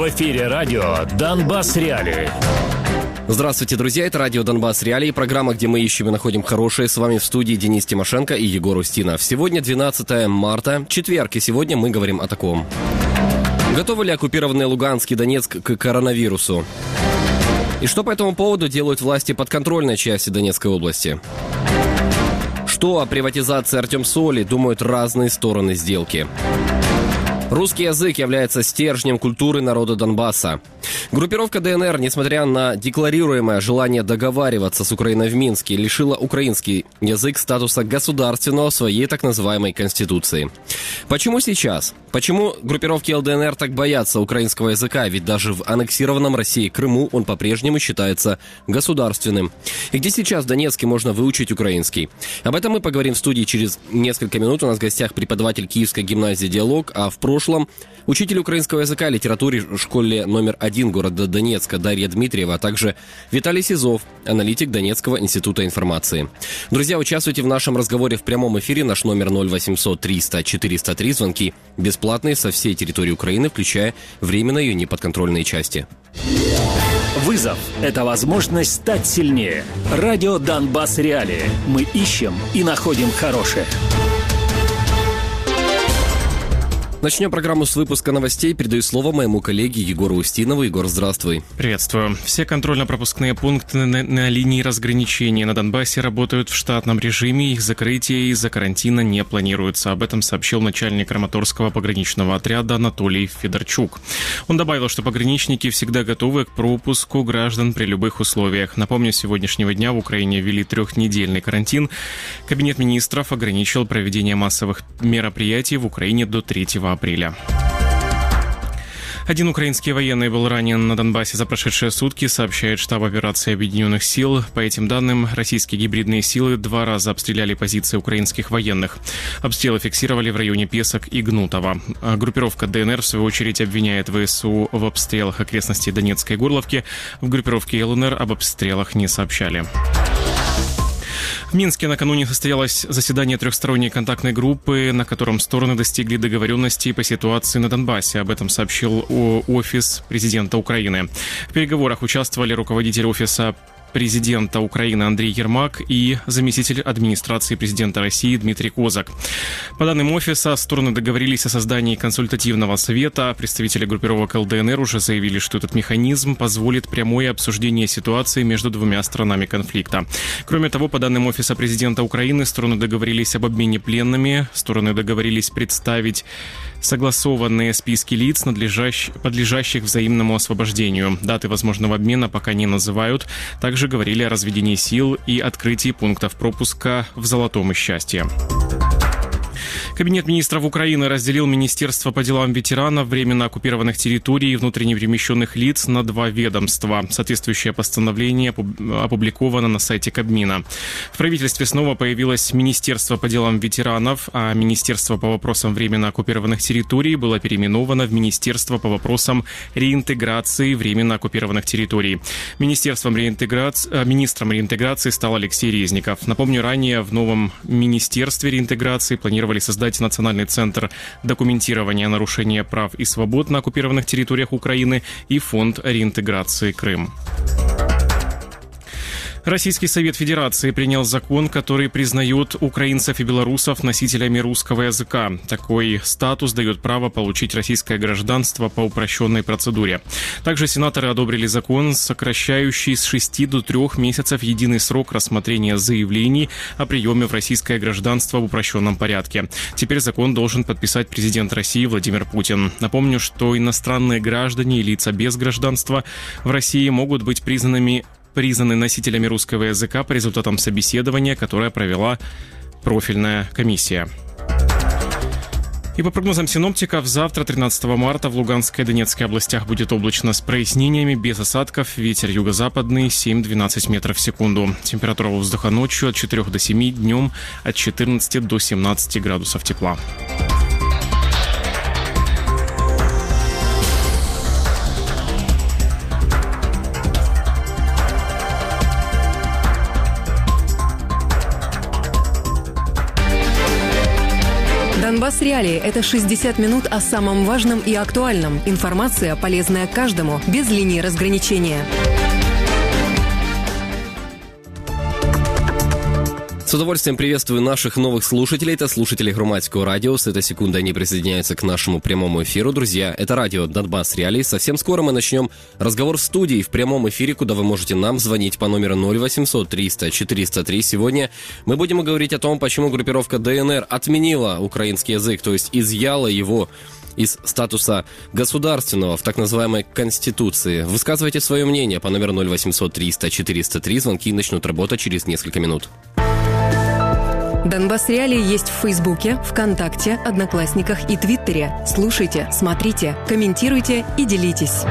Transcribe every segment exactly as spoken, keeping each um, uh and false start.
эфире радио «Донбасс Реалии». Здравствуйте, друзья, это радио «Донбасс Реалии», программа, где мы ищем и находим хорошее. С вами в студии Денис Тимошенко и Егор Устинов. Сегодня двенадцатое марта, четверг, и сегодня мы говорим о таком. Готовы ли оккупированные Луганск и Донецк к коронавирусу? И что по этому поводу делают власти подконтрольной части Донецкой области? Что о приватизации Артемсоли думают разные стороны сделки? Русский язык является стержнем культуры народа Донбасса. Группировка ДНР, несмотря на декларируемое желание договариваться с Украиной в Минске, лишила украинский язык статуса государственного в своей так называемой Конституции. Почему сейчас? Почему группировки ЛДНР так боятся украинского языка? Ведь даже в аннексированном Россией Крыму он по-прежнему считается государственным. И где сейчас в Донецке можно выучить украинский? Об этом мы поговорим в студии через несколько минут. У нас в гостях преподаватель Киевской гимназии «Диалог», а в прошлом учитель украинского языка и литературы в школе номер один города Донецка Дарья Дмитриева, а также Виталий Сизов, аналитик Донецкого института информации. Друзья, участвуйте в нашем разговоре в прямом эфире. Наш номер ноль восемьсот триста четыреста три. Звонки бесплатные со всей территории Украины, включая временно ее неподконтрольные части. Вызов – это возможность стать сильнее. Радио «Донбасс Реалии». Мы ищем и находим хорошее. Начнем программу с выпуска новостей. Передаю слово моему коллеге Егору Устинову. Егор, здравствуй. Приветствую. Все контрольно-пропускные пункты на, на линии разграничения на Донбассе работают в штатном режиме. Их закрытие из-за карантина не планируется. Об этом сообщил начальник Краматорского пограничного отряда Анатолий Федорчук. Он добавил, что пограничники всегда готовы к пропуску граждан при любых условиях. Напомню, с сегодняшнего дня в Украине ввели трехнедельный карантин. Кабинет министров ограничил проведение массовых мероприятий в Украине до третьего апреля. Один украинский военный был ранен на Донбассе за прошедшие сутки, сообщает штаб операции Объединенных сил. По этим данным, российские гибридные силы два раза обстреляли позиции украинских военных. Обстрелы фиксировали в районе Песок и Гнутова. Группировка ДНР, в свою очередь, обвиняет ВСУ в обстрелах окрестностей Донецкой Горловки. В группировке ЛНР об обстрелах не сообщали. В Минске накануне состоялось заседание трехсторонней контактной группы, на котором стороны достигли договоренности по ситуации на Донбассе. Об этом сообщил офис президента Украины. В переговорах участвовали руководитель офиса президента Украины Андрей Ермак и заместитель администрации президента России Дмитрий Козак. По данным офиса, стороны договорились о создании консультативного совета. Представители группировок ЛДНР уже заявили, что этот механизм позволит прямое обсуждение ситуации между двумя сторонами конфликта. Кроме того, по данным офиса президента Украины, стороны договорились об обмене пленными. Стороны договорились представить согласованные списки лиц, подлежащих взаимному освобождению. Даты возможного обмена пока не называют. Также говорили о разведении сил и открытии пунктов пропуска в Золотом и Счастье. Кабинет министров Украины разделил Министерство по делам ветеранов, временно оккупированных территорий и внутренне перемещенных лиц на два ведомства. Соответствующее постановление опубликовано на сайте Кабмина. В правительстве снова появилось Министерство по делам ветеранов, а Министерство по вопросам временно оккупированных территорий было переименовано в Министерство по вопросам реинтеграции временно оккупированных территорий. Министерством реинтеграции, министром реинтеграции стал Алексей Резников. Напомню, ранее в новом Министерстве реинтеграции планировали создать Национальный центр документирования нарушения прав и свобод на оккупированных территориях Украины и Фонд реинтеграции Крым. Российский Совет Федерации принял закон, который признает украинцев и белорусов носителями русского языка. Такой статус дает право получить российское гражданство по упрощенной процедуре. Также сенаторы одобрили закон, сокращающий с шести до трех месяцев единый срок рассмотрения заявлений о приеме в российское гражданство в упрощенном порядке. Теперь закон должен подписать президент России Владимир Путин. Напомню, что иностранные граждане и лица без гражданства в России могут быть признанными признаны носителями русского языка по результатам собеседования, которое провела профильная комиссия. И по прогнозам синоптиков, завтра, тринадцатого марта, в Луганской и Донецкой областях будет облачно с прояснениями, без осадков, ветер юго-западный семь-двенадцать метров в секунду. Температура воздуха ночью от четырёх до семи, днем от четырнадцати до семнадцати градусов тепла. Донбасс Реалии – это шестьдесят минут о самом важном и актуальном. Информация, полезная каждому, без линии разграничения. С удовольствием приветствую наших новых слушателей. Это слушатели Громадского радио. С этой секунды они присоединяются к нашему прямому эфиру. Друзья, это радио Донбасс Реалии. Совсем скоро мы начнем разговор в студии в прямом эфире, куда вы можете нам звонить по номеру ноль восемьсот триста четыреста три. Сегодня мы будем говорить о том, почему группировка ДНР отменила украинский язык, то есть изъяла его из статуса государственного в так называемой Конституции. Высказывайте свое мнение по номеру ноль восемьсот триста четыреста три. Звонки начнут работать через несколько минут. Донбасс Реалии есть в Фейсбуке, ВКонтакте, Одноклассниках и Твиттере. Слушайте, смотрите, комментируйте и делитесь.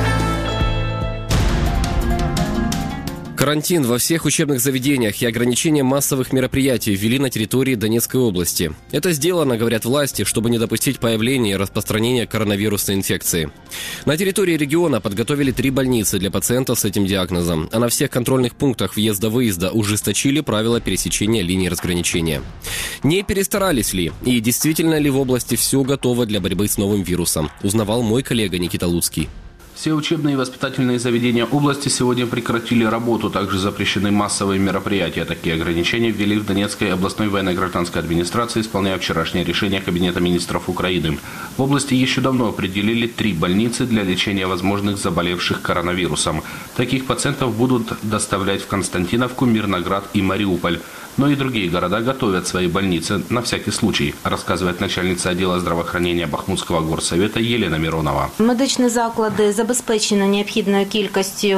Карантин во всех учебных заведениях и ограничение массовых мероприятий ввели на территории Донецкой области. Это сделано, говорят власти, чтобы не допустить появления и распространения коронавирусной инфекции. На территории региона подготовили три больницы для пациентов с этим диагнозом, а на всех контрольных пунктах въезда-выезда ужесточили правила пересечения линии разграничения. Не перестарались ли и действительно ли в области все готово для борьбы с новым вирусом, узнавал мой коллега Никита Луцкий. Все учебные и воспитательные заведения области сегодня прекратили работу. Также запрещены массовые мероприятия. Такие ограничения ввели в Донецкой областной военно-гражданской администрации, исполняя вчерашнее решение Кабинета министров Украины. В области еще давно определили три больницы для лечения возможных заболевших коронавирусом. Таких пациентов будут доставлять в Константиновку, Мирноград и Мариуполь. Но и другие города готовят свои больницы на всякий случай, рассказывает начальница отдела здравоохранения Бахмутського горсовета Єлена Миронова. Медичні заклади забезпечені необхідною кількістю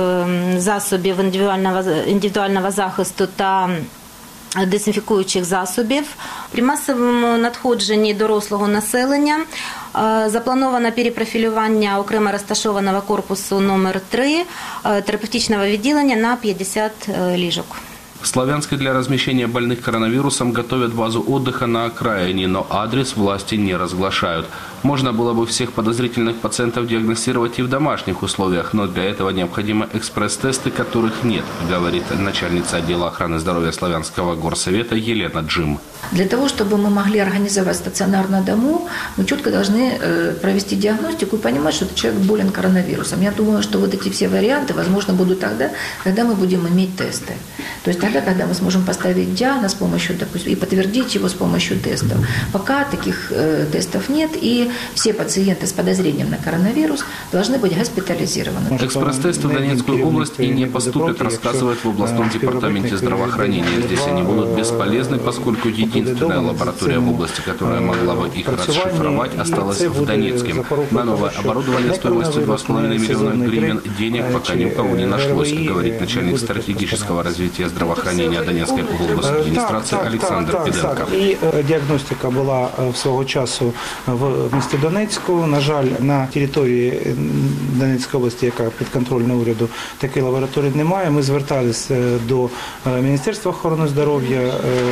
засобів індивідуального, індивідуального захисту та дезінфікуючих засобів. При масовому надходженні дорослого населення заплановано перепрофілювання окремо розташованого корпусу номер три терапевтичного відділення на п'ятдесят ліжок. В Славянске для размещения больных коронавирусом готовят базу отдыха на окраине, но адрес власти не разглашают. Можно было бы всех подозрительных пациентов диагностировать и в домашних условиях, но для этого необходимы экспресс-тесты, которых нет, говорит начальница отдела охраны здоровья Славянского горсовета Елена Джим. Для того, чтобы мы могли организовать стационар на дому, мы четко должны провести диагностику и понимать, что этот человек болен коронавирусом. Я думаю, что вот эти все варианты возможно будут тогда, когда мы будем иметь тесты. То есть тогда, когда мы сможем поставить диагноз с помощью, допустим, и подтвердить его с помощью тестов. Пока таких э, тестов нет, и все пациенты с подозрением на коронавирус должны быть госпитализированы. Экспресс-тесты в Донецкую область и не поступят, рассказывает в областном департаменте здравоохранения. Здесь они будут бесполезны, поскольку единственная лаборатория в области, которая могла бы их расшифровать, осталась в Донецке. На новое оборудование стоимостью два с половиной миллиона гривен денег пока ни у кого не нашлось, говорит начальник стратегического развития здравоохранения Донецької обласної адміністрації Олександр Піденко. І діагностика була свого часу в місті Донецьку. На жаль, на території Донецької області, яка підконтрольна уряду, такої лабораторії немає. Ми зверталися до Міністерства охорони здоров'я,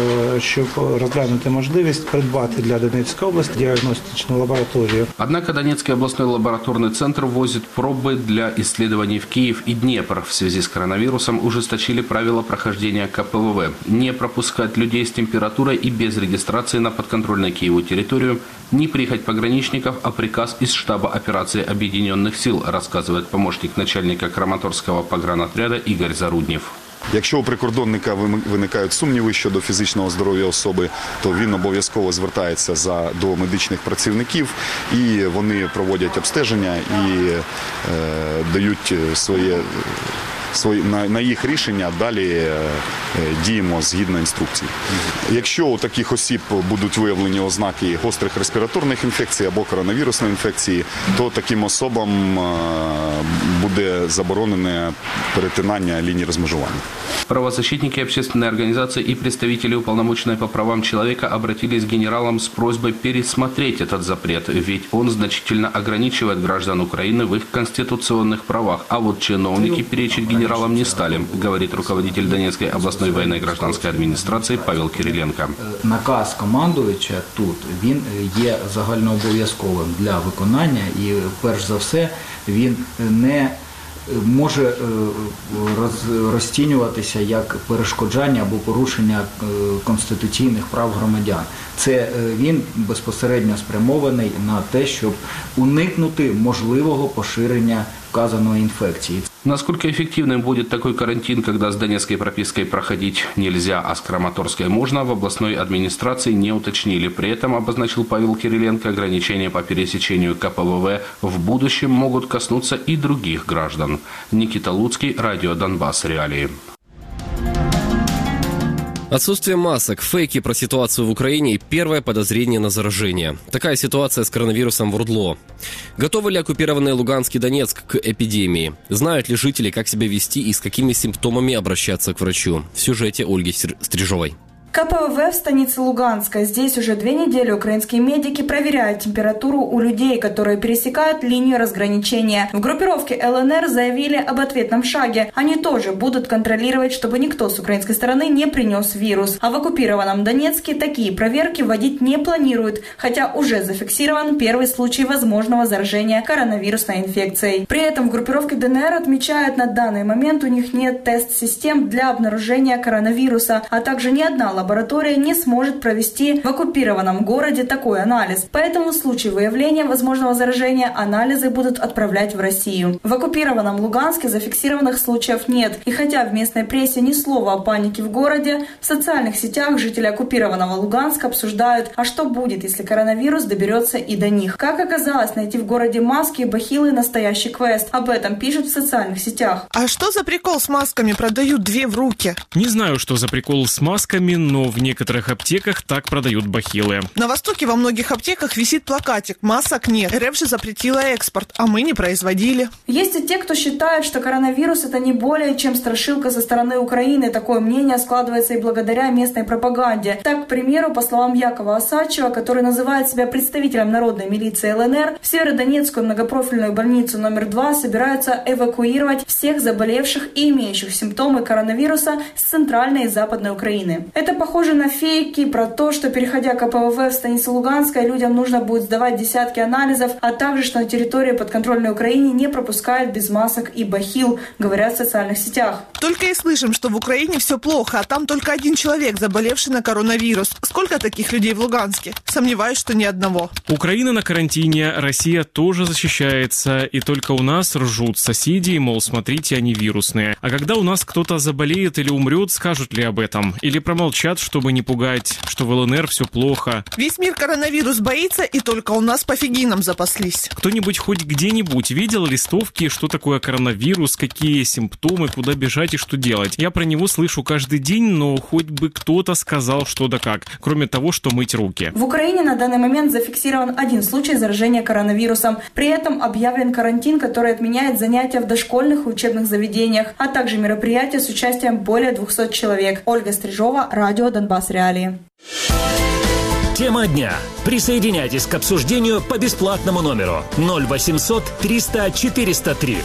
щоб розглянути можливість придбати для Донецької області діагностичну лабораторію. Однако Донецкий областной лабораторный центр возит пробы для исследований в Киев и Днепр. В связи с коронавирусом ужесточили правила прохождения ка пэ вэ вэ. Не пропускать людей с температурой и без регистрации на подконтрольной Киеву территорию, не приехать пограничников, а приказ из штаба операции Объединенных сил, рассказывает помощник начальника Краматорского погранотряда Игорь Заруднев. Якщо у прикордонника виникають сумніви щодо фізичного здоров'я особи, то він обов'язково звертається за, до медичних працівників, і вони проводять обстеження і е, дають своє, своє, на, на їх рішення далі е, діємо згідно інструкцій. Якщо у таких осіб будуть виявлені ознаки гострих респіраторних інфекцій або коронавірусної інфекції, то таким особам е, буде заборонене перетинання лінії розмежування. Правозащитники, общественные организации и представители уполномоченной по правам человека обратились к генералам с просьбой пересмотреть этот запрет, ведь он значительно ограничивает граждан Украины в их конституционных правах. А вот чиновники перечить генералам не стали, говорит руководитель Донецкой областной военной гражданской администрации Павел Кириленко. Наказ командуюча тут, він є загальнообов'язковим для виконання і, перш за все, він не може роз, розцінюватися як перешкоджання або порушення конституційних прав громадян. Це він безпосередньо спрямований на те, щоб уникнути можливого поширення вказаної інфекції. Насколько эффективным будет такой карантин, когда с донецкой пропиской проходить нельзя, а с краматорской можно, в областной администрации не уточнили. При этом, обозначил Павел Кириленко, ограничения по пересечению ка пэ вэ вэ в будущем могут коснуться и других граждан. Никита Луцкий, Радио Донбасс. Реалии. Отсутствие масок, фейки про ситуацию в Украине и первое подозрение на заражение. Такая ситуация с коронавирусом в РУДЛО. Готовы ли оккупированный Луганск и Донецк к эпидемии? Знают ли жители, как себя вести и с какими симптомами обращаться к врачу? В сюжете Ольги Стрижовой. ка пэ вэ вэ в станице Луганска. Здесь уже две недели украинские медики проверяют температуру у людей, которые пересекают линию разграничения. В группировке эл эн эр заявили об ответном шаге. Они тоже будут контролировать, чтобы никто с украинской стороны не принес вирус. А в оккупированном Донецке такие проверки вводить не планируют, хотя уже зафиксирован первый случай возможного заражения коронавирусной инфекцией. При этом в группировке дэ эн эр отмечают, на данный момент у них нет тест-систем для обнаружения коронавируса, а также ни одна лаборатория лаборатория не сможет провести в оккупированном городе такой анализ. Поэтому в случае выявления возможного заражения анализы будут отправлять в Россию. В оккупированном Луганске зафиксированных случаев нет. И хотя в местной прессе ни слова о панике в городе, в социальных сетях жители оккупированного Луганска обсуждают, а что будет, если коронавирус доберется и до них. Как оказалось, найти в городе маски и бахилы – настоящий квест. Об этом пишут в социальных сетях. А что за прикол с масками? Продают две в руки. Не знаю, что за прикол с масками, но в некоторых аптеках так продают бахилы. На Востоке во многих аптеках висит плакатик «Масок нет». эр эф же запретила экспорт, а мы не производили. Есть и те, кто считает, что коронавирус – это не более чем страшилка со стороны Украины. Такое мнение складывается и благодаря местной пропаганде. Так, к примеру, по словам Якова Осадчева, который называет себя представителем народной милиции эл эн эр, в Северодонецкую многопрофильную больницу номер два собираются эвакуировать всех заболевших и имеющих симптомы коронавируса с центральной и западной Украины. Это похоже на фейки про то, что, переходя ка пэ вэ вэ в станицу Луганская, людям нужно будет сдавать десятки анализов, а также, что на территории подконтрольной Украине не пропускают без масок и бахил, говорят в социальных сетях. Только и слышим, что в Украине все плохо, а там только один человек, заболевший на коронавирус. Сколько таких людей в Луганске? Сомневаюсь, что ни одного. Украина на карантине, Россия тоже защищается, и только у нас ржут соседи, мол, смотрите, они вирусные. А когда у нас кто-то заболеет или умрет, скажут ли об этом? Или промолчат, чтобы не пугать, что в эл эн эр все плохо? Весь мир коронавирус боится, и только у нас пофигинам запаслись. Кто-нибудь хоть где-нибудь видел листовки, что такое коронавирус, какие симптомы, куда бежать и что делать? Я про него слышу каждый день, но хоть бы кто-то сказал, что да как, кроме того, что мыть руки. В Украине на данный момент зафиксирован один случай заражения коронавирусом. При этом объявлен карантин, который отменяет занятия в дошкольных и учебных заведениях, а также мероприятия с участием более двухсот человек. Ольга Стрижова, Радио Донбасс. Реалии. Тема дня. Присоединяйтесь к обсуждению по бесплатному номеру ноль восемьсот триста четыреста три.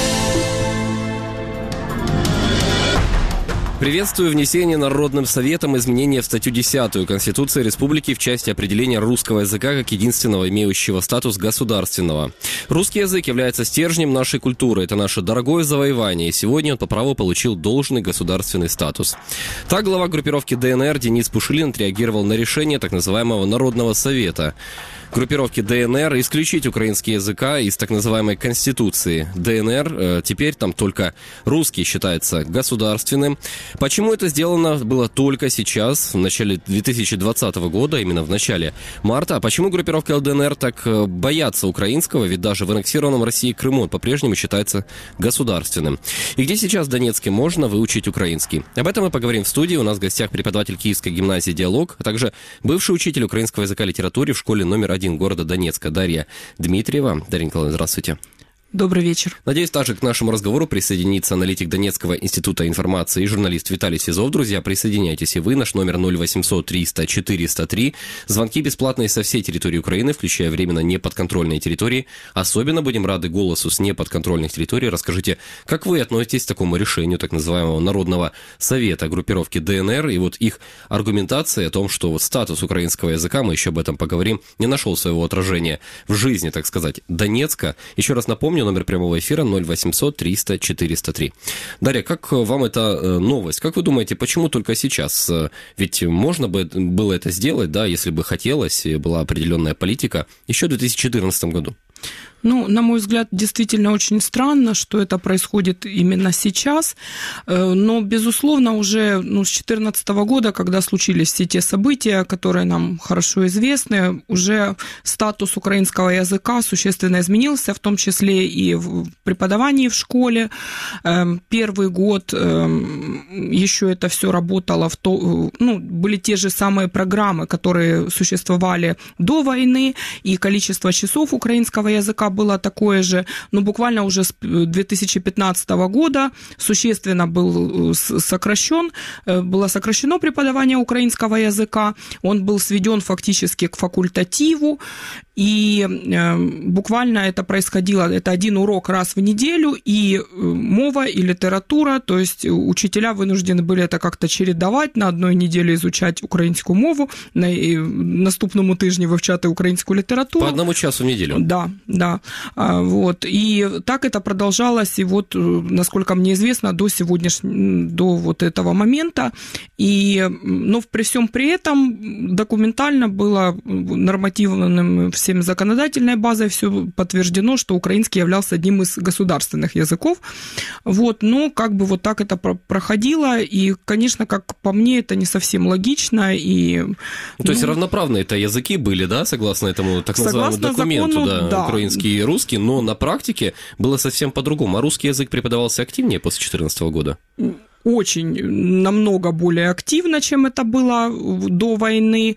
Приветствую внесение Народным Советом изменения в статью десятую Конституции Республики в части определения русского языка как единственного имеющего статус государственного. Русский язык является стержнем нашей культуры. Это наше дорогое завоевание, и сегодня он по праву получил должный государственный статус. Так глава группировки дэ эн эр Денис Пушилин отреагировал на решение так называемого Народного Совета группировки дэ эн эр исключить украинский языка из так называемой Конституции. дэ эн эр э, теперь там только русский считается государственным. Почему это сделано было только сейчас, в начале две тысячи двадцатого года, именно в начале марта? А почему группировка эл дэ эн эр так боятся украинского, ведь даже в аннексированном России Крыму он по-прежнему считается государственным? И где сейчас в Донецке можно выучить украинский? Об этом мы поговорим в студии. У нас в гостях преподаватель Киевской гимназии «Диалог», а также бывший учитель украинского языка и литературы в школе номер один города Донецка Дарья Дмитриева. Дарья Николаевна, здравствуйте. Добрый вечер. Надеюсь, также к нашему разговору присоединится аналитик Донецкого института информации и журналист Виталий Сизов. Друзья, присоединяйтесь и вы. Наш номер ноль восемьсот триста четыреста три. Звонки бесплатные со всей территории Украины, включая временно неподконтрольные территории. Особенно будем рады голосу с неподконтрольных территорий. Расскажите, как вы относитесь к такому решению так называемого Народного Совета группировки дэ эн эр и вот их аргументации о том, что вот статус украинского языка, мы еще об этом поговорим, не нашел своего отражения в жизни, так сказать, Донецка. Еще раз напомню, Напомню, номер прямого эфира ноль восемьсот триста четыреста три. Дарья, как вам эта новость? Как вы думаете, почему только сейчас? Ведь можно бы было это сделать, да, если бы хотелось, была определенная политика, еще в две тысячи четырнадцатом году. Ну, на мой взгляд, действительно очень странно, что это происходит именно сейчас. Но, безусловно, уже ну, с две тысячи четырнадцатого года, когда случились все те события, которые нам хорошо известны, уже статус украинского языка существенно изменился, в том числе и в преподавании в школе. Первый год еще это все работало, в то, ну, были те же самые программы, которые существовали до войны, и количество часов украинского языка было такое же, но буквально уже с две тысячи пятнадцатого года существенно был сокращен, было сокращено преподавание украинского языка, он был сведен фактически к факультативу, и буквально это происходило, это один урок раз в неделю, и мова, и литература, то есть учителя вынуждены были это как-то чередовать, на одной неделе изучать украинскую мову, на наступному тижні вивчати українську літературу. По одному часу в неделю? Да, да. Вот. И так это продолжалось, и вот, насколько мне известно, до сегодняшнего, до вот этого момента. И, но при всем при этом документально было нормативным всеми законодательной базой все подтверждено, что украинский являлся одним из государственных языков. Вот. Но как бы вот так это проходило, и, конечно, как по мне, это не совсем логично. И, То ну, есть равноправные это языки были, да, согласно этому так называемому документу, закону, да, да, украинский и русский, но на практике было совсем по-другому. А русский язык преподавался активнее после две тысячи четырнадцатого года? Очень, намного более активно, чем это было до войны.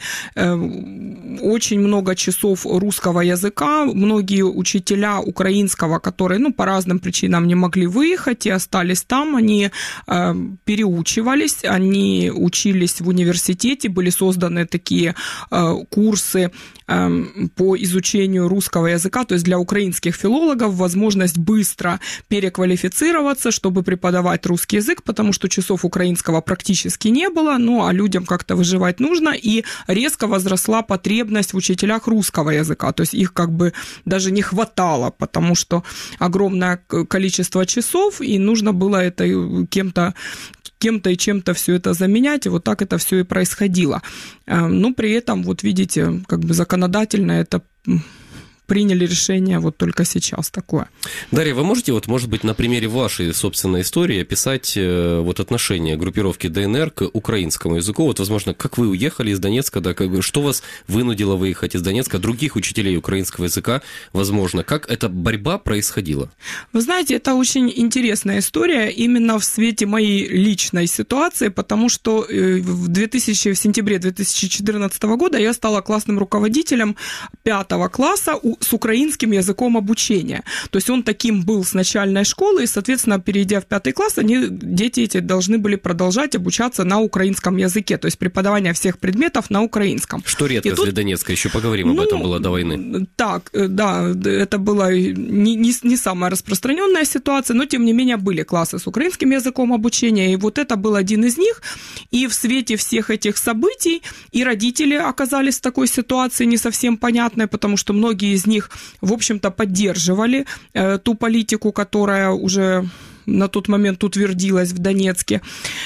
Очень много часов русского языка. Многие учителя украинского, которые, ну, по разным причинам не могли выехать и остались там, они переучивались, они учились в университете, были созданы такие курсы по изучению русского языка, то есть для украинских филологов возможность быстро переквалифицироваться, чтобы преподавать русский язык, потому что часов украинского практически не было, ну, а людям как-то выживать нужно, и резко возросла потребность в учителях русского языка, то есть их как бы даже не хватало, потому что огромное количество часов, и нужно было это кем-то кем-то и чем-то все это заменять, и вот так это все и происходило. Но при этом, вот видите, как бы законодательно это приняли решение вот только сейчас такое. Дарья, вы можете, вот, может быть, на примере вашей собственной истории описать э, вот отношение группировки ДНР к украинскому языку? Вот, возможно, как вы уехали из Донецка, да, как, что вас вынудило выехать из Донецка, других учителей украинского языка, возможно, как эта борьба происходила? Вы знаете, это очень интересная история именно в свете моей личной ситуации, потому что в, две тысячи, в сентябре две тысячи четырнадцатого года я стала классным руководителем пятого класса у с украинским языком обучения. То есть он таким был с начальной школы, и, соответственно, перейдя в пятый класс, они, дети эти должны были продолжать обучаться на украинском языке, то есть преподавание всех предметов на украинском. Что редкость тут... для Донецка, еще поговорим ну, об этом, было до войны. Так, да, это была не, не, не самая распространенная ситуация, но, тем не менее, были классы с украинским языком обучения, и вот это был один из них, и в свете всех этих событий и родители оказались в такой ситуации не совсем понятной, потому что многие из них, в общем-то, поддерживали э, ту политику, которая уже на тот момент утвердилась в Донецке.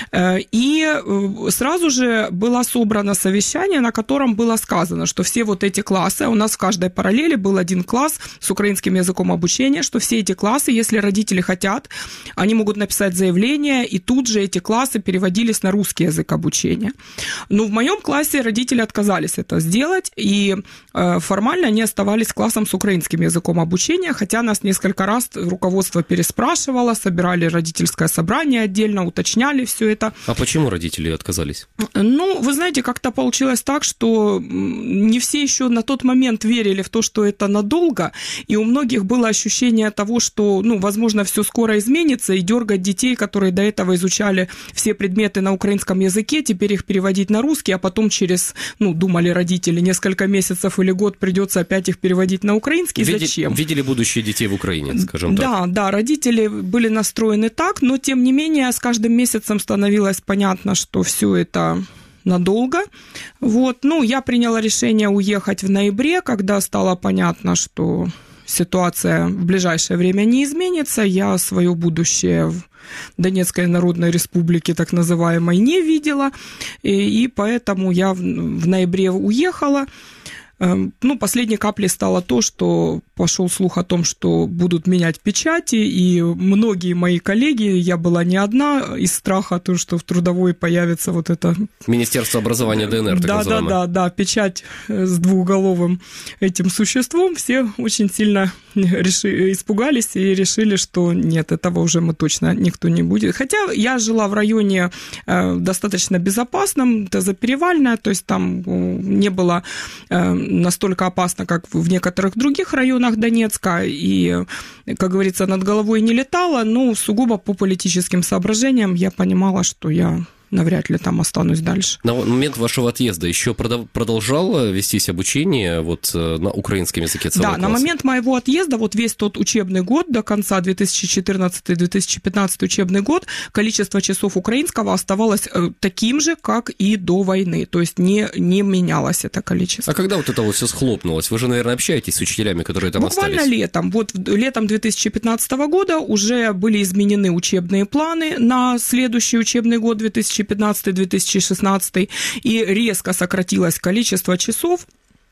И сразу же было собрано совещание, на котором было сказано, что все вот эти классы, у нас в каждой параллели был один класс с украинским языком обучения, что все эти классы, если родители хотят, они могут написать заявление, и тут же эти классы переводились на русский язык обучения. Но в моем классе родители отказались это сделать, и формально они оставались классом с украинским языком обучения, хотя нас несколько раз руководство переспрашивало, собирали родительское собрание отдельно, уточняли все это. А почему родители отказались? Ну, вы знаете, как-то получилось так, что не все еще на тот момент верили в то, что это надолго, и у многих было ощущение того, что, ну, возможно, все скоро изменится, и дергать детей, которые до этого изучали все предметы на украинском языке, теперь их переводить на русский, а потом через, ну, думали родители, несколько месяцев или год придется опять их переводить на украинский. Види, Зачем? Видели будущее детей в Украине, скажем так. Да, да, родители были настроены так, но тем не менее с каждым месяцем становилось понятно, что все это надолго. Вот. Ну, я приняла решение уехать в ноябре, когда стало понятно, что ситуация в ближайшее время не изменится, я свое будущее в Донецкой Народной Республике, так называемой, не видела, и, и поэтому я в, в ноябре уехала. Ну, последней каплей стало то, что пошел слух о том, что будут менять печати, и многие мои коллеги, я была не одна, из страха, то, что в трудовой появится вот это... Министерство образования ДНР, так да, называемое. Да, да, да, печать с двухголовым этим существом, все очень сильно реши, испугались и решили, что нет, этого уже мы точно никто не будет. Хотя я жила в районе э, достаточно безопасном, Тазоперевальное, то есть там не было э, настолько опасно, как в некоторых других районах Донецка, и, как говорится, над головой не летала, но сугубо по политическим соображениям я понимала, что я навряд ли там останусь дальше. На момент вашего отъезда еще продолжало вестись обучение вот на украинском языке целого Да, класса? На момент моего отъезда, вот весь тот учебный год, до конца две тысячи четырнадцатый - две тысячи пятнадцатый учебный год, количество часов украинского оставалось таким же, как и до войны, то есть не, не менялось это количество. А когда вот это вот все схлопнулось? Вы же, наверное, общаетесь с учителями, которые там Буквально остались? Буквально летом. Вот летом две тысячи пятнадцатого года уже были изменены учебные планы на следующий учебный год, две тысячи пятнадцатый - две тысячи шестнадцатый, и резко сократилось количество часов,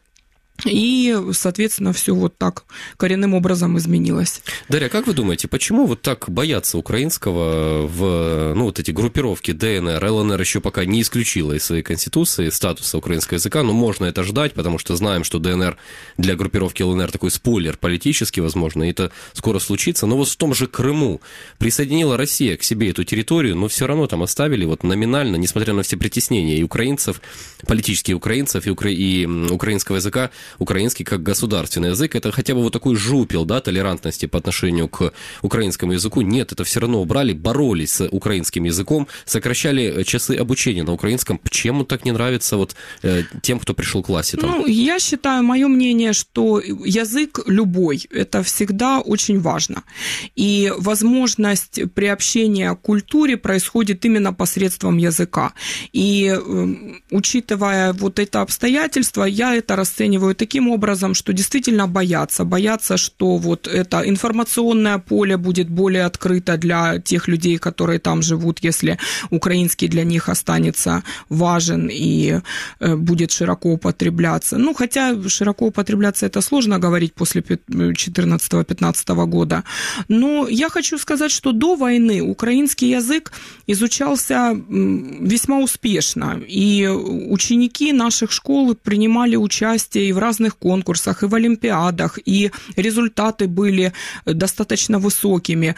и, соответственно, все вот так коренным образом изменилось. Дарья, как вы думаете, почему вот так боятся украинского в, ну, вот эти группировки ДНР, ЛНР еще пока не исключила из своей конституции статуса украинского языка, но можно это ждать, потому что знаем, что ДНР для группировки ЛНР такой спойлер политический, возможно, и это скоро случится, но вот в том же Крыму присоединила Россия к себе эту территорию, но все равно там оставили вот номинально, несмотря на все притеснения и украинцев, политических украинцев, и, укра... и украинского языка, украинский как государственный язык, это хотя бы вот такой жупел, да, толерантности по отношению к украинскому языку. Нет, это все равно убрали, боролись с украинским языком, сокращали часы обучения на украинском. Чем так не нравится вот э, тем, кто пришел к классе там? Ну, я считаю, мое мнение, что язык любой, это всегда очень важно. И возможность приобщения к культуре происходит именно посредством языка. И э, учитывая вот это обстоятельство, я это расцениваю таким образом, что действительно боятся, боятся, что вот это информационное поле будет более открыто для тех людей, которые там живут, если украинский для них останется важен и будет широко употребляться. Ну, хотя широко употребляться это сложно говорить после четырнадцатого-пятнадцатого года. Но я хочу сказать, что до войны украинский язык изучался весьма успешно, и ученики наших школ принимали участие и в разных конкурсах, и в олимпиадах, и результаты были достаточно высокими.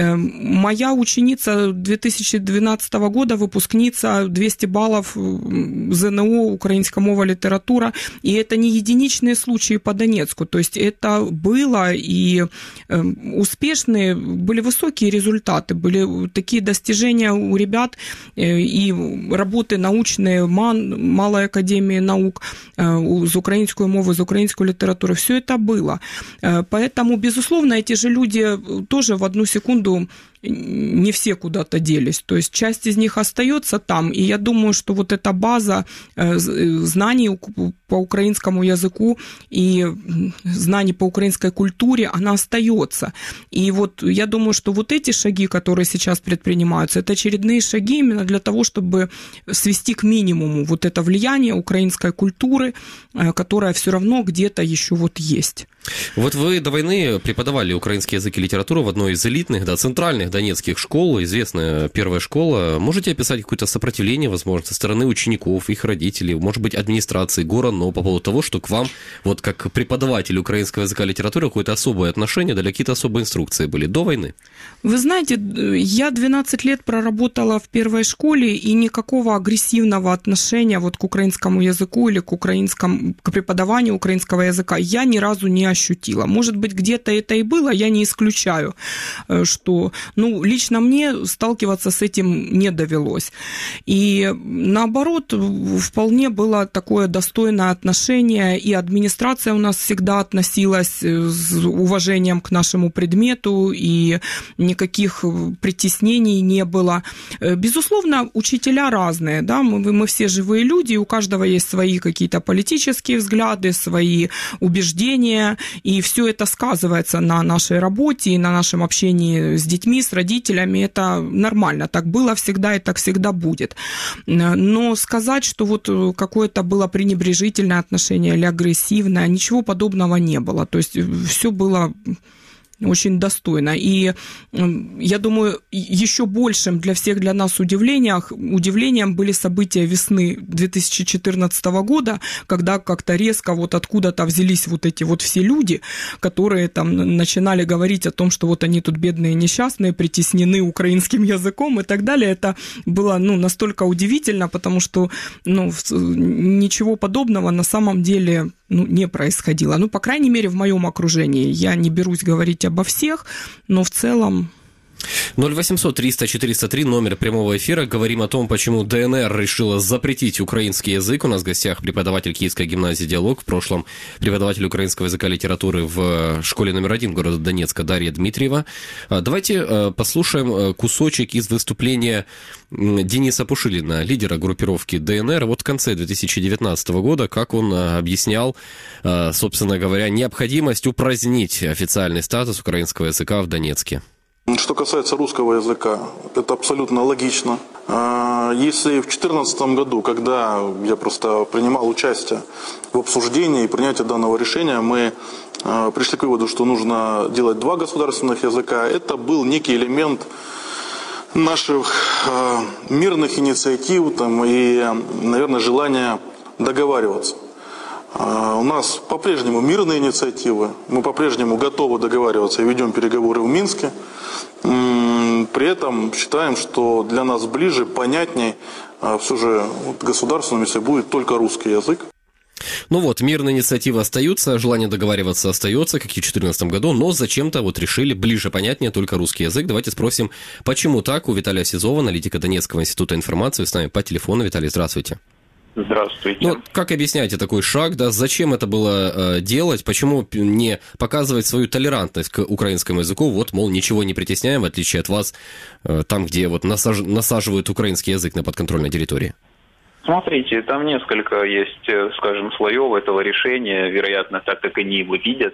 Моя ученица две тысячи двенадцатого года, выпускница, двести баллов ЗНО, украинская мова, литература, и это не единичные случаи по Донецку, то есть это было, и успешные, были высокие результаты, были такие достижения у ребят, и работы научные, Малой академии наук, с украинской мовы, за украинскую литературу, все это было. Поэтому, безусловно, эти же люди тоже в одну секунду не все куда-то делись. То есть часть из них остается там, и я думаю, что вот эта база знаний по украинскому языку и знаний по украинской культуре, она остается. И вот я думаю, что вот эти шаги, которые сейчас предпринимаются, это очередные шаги именно для того, чтобы свести к минимуму вот это влияние украинской культуры, которая все равно где-то еще вот есть. Вот вы до войны преподавали украинский язык и литературу в одной из элитных, да, центральных донецких школ, известная первая школа. Можете описать какое-то сопротивление, возможно, со стороны учеников, их родителей, может быть, администрации ГОРОНО по поводу того, что к вам, вот как к преподавателю украинского языка и литературы, какое-то особое отношение, да, какие-то особые инструкции были до войны? Вы знаете, я двенадцать лет проработала в первой школе, и никакого агрессивного отношения вот к украинскому языку или к украинскому, к преподаванию украинского языка я ни разу не ощутила. Может быть, где-то это и было, я не исключаю, что, ну, лично мне сталкиваться с этим не довелось. И наоборот, вполне было такое достойное отношение, и администрация у нас всегда относилась с уважением к нашему предмету, и никаких притеснений не было. Безусловно, учителя разные, да, мы, мы все живые люди, и у каждого есть свои какие-то политические взгляды, свои убеждения, и все это сказывается на нашей работе и на нашем общении с детьми, с родителями. Это нормально, так было всегда и так всегда будет. Но сказать, что вот какое-то было пренебрежительное отношение или агрессивное, ничего подобного не было. То есть все было очень достойно. И я думаю, еще большим для всех, для нас удивлением, удивлением были события весны две тысячи четырнадцатого года, когда как-то резко вот откуда-то взялись вот эти вот все люди, которые там начинали говорить о том, что вот они тут бедные, несчастные, притеснены украинским языком и так далее. Это было, ну, настолько удивительно, потому что, ну, ничего подобного на самом деле, ну, не происходило. Ну, по крайней мере, в моем окружении. Я не берусь говорить обо всех, но в целом... ноль восемьсот триста четыреста три, номер прямого эфира. Говорим о том, почему ДНР решила запретить украинский язык. У нас в гостях преподаватель Киевской гимназии «Диалог», в прошлом преподаватель украинского языка и литературы в школе номер один города Донецка Дарья Дмитриева. Давайте послушаем кусочек из выступления Дениса Пушилина, лидера группировки ДНР, вот в конце две тысячи девятнадцатого года, как он объяснял, собственно говоря, необходимость упразднить официальный статус украинского языка в Донецке. Что касается русского языка, это абсолютно логично. Если в две тысячи четырнадцатом году, когда я просто принимал участие в обсуждении и принятии данного решения, мы пришли к выводу, что нужно делать два государственных языка, это был некий элемент наших мирных инициатив там, и, наверное, желания договариваться. У нас по-прежнему мирные инициативы, мы по-прежнему готовы договариваться и ведем переговоры в Минске. При этом считаем, что для нас ближе, понятней, все же вот государственным, если будет только русский язык. Ну вот, мирные инициативы остаются, желание договариваться остается, как и в две тысячи четырнадцатом году, но зачем-то вот решили ближе, понятнее, только русский язык. Давайте спросим, почему так, у Виталия Сизова, аналитика Донецкого института информации, с нами по телефону. Виталий, здравствуйте. Здравствуйте. Ну, как объясняете такой шаг, да, зачем это было э, делать, почему не показывать свою толерантность к украинскому языку, вот, мол, ничего не притесняем, в отличие от вас, э, там, где вот насаж... насаживают украинский язык на подконтрольной территории? Смотрите, там несколько есть, скажем, слоев этого решения, вероятно, так как они его видят.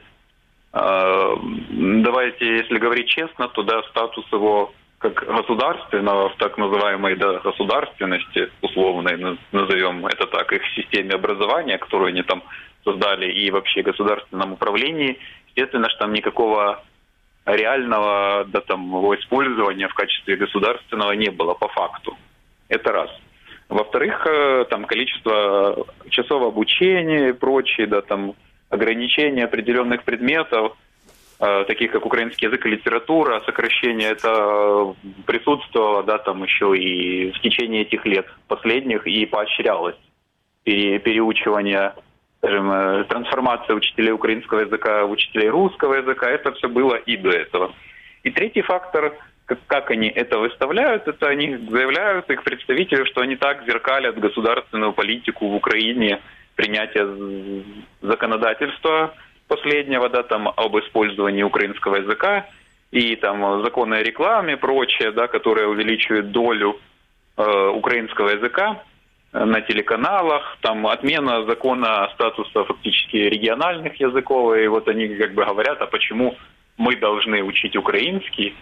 Э, давайте, если говорить честно, то, да, статус его как государственного, в так называемой, да, государственности, условной, назовем это так, их системе образования, которую они там создали, и вообще государственном управлении, естественно, что там никакого реального, да, там, его использования в качестве государственного не было по факту. Это раз. Во-вторых, там количество часов обучения и прочее, да, там, ограничения определенных предметов, таких как украинский язык и литература, сокращение это присутствовало, да, там еще и в течение этих лет последних и поощрялось пере, переучивание, скажем, трансформация учителей украинского языка в учителей русского языка, это все было и до этого. И третий фактор, как, как они это выставляют, это они заявляют, их представители, что они так зеркалят государственную политику в Украине, принятие законодательства последнего, да, там, об использовании украинского языка и там законы о рекламе, прочее, да, которые увеличивают долю э, украинского языка на телеканалах, там отмена закона статуса фактически региональных языков, и вот они как бы говорят, а почему мы должны учить украинский,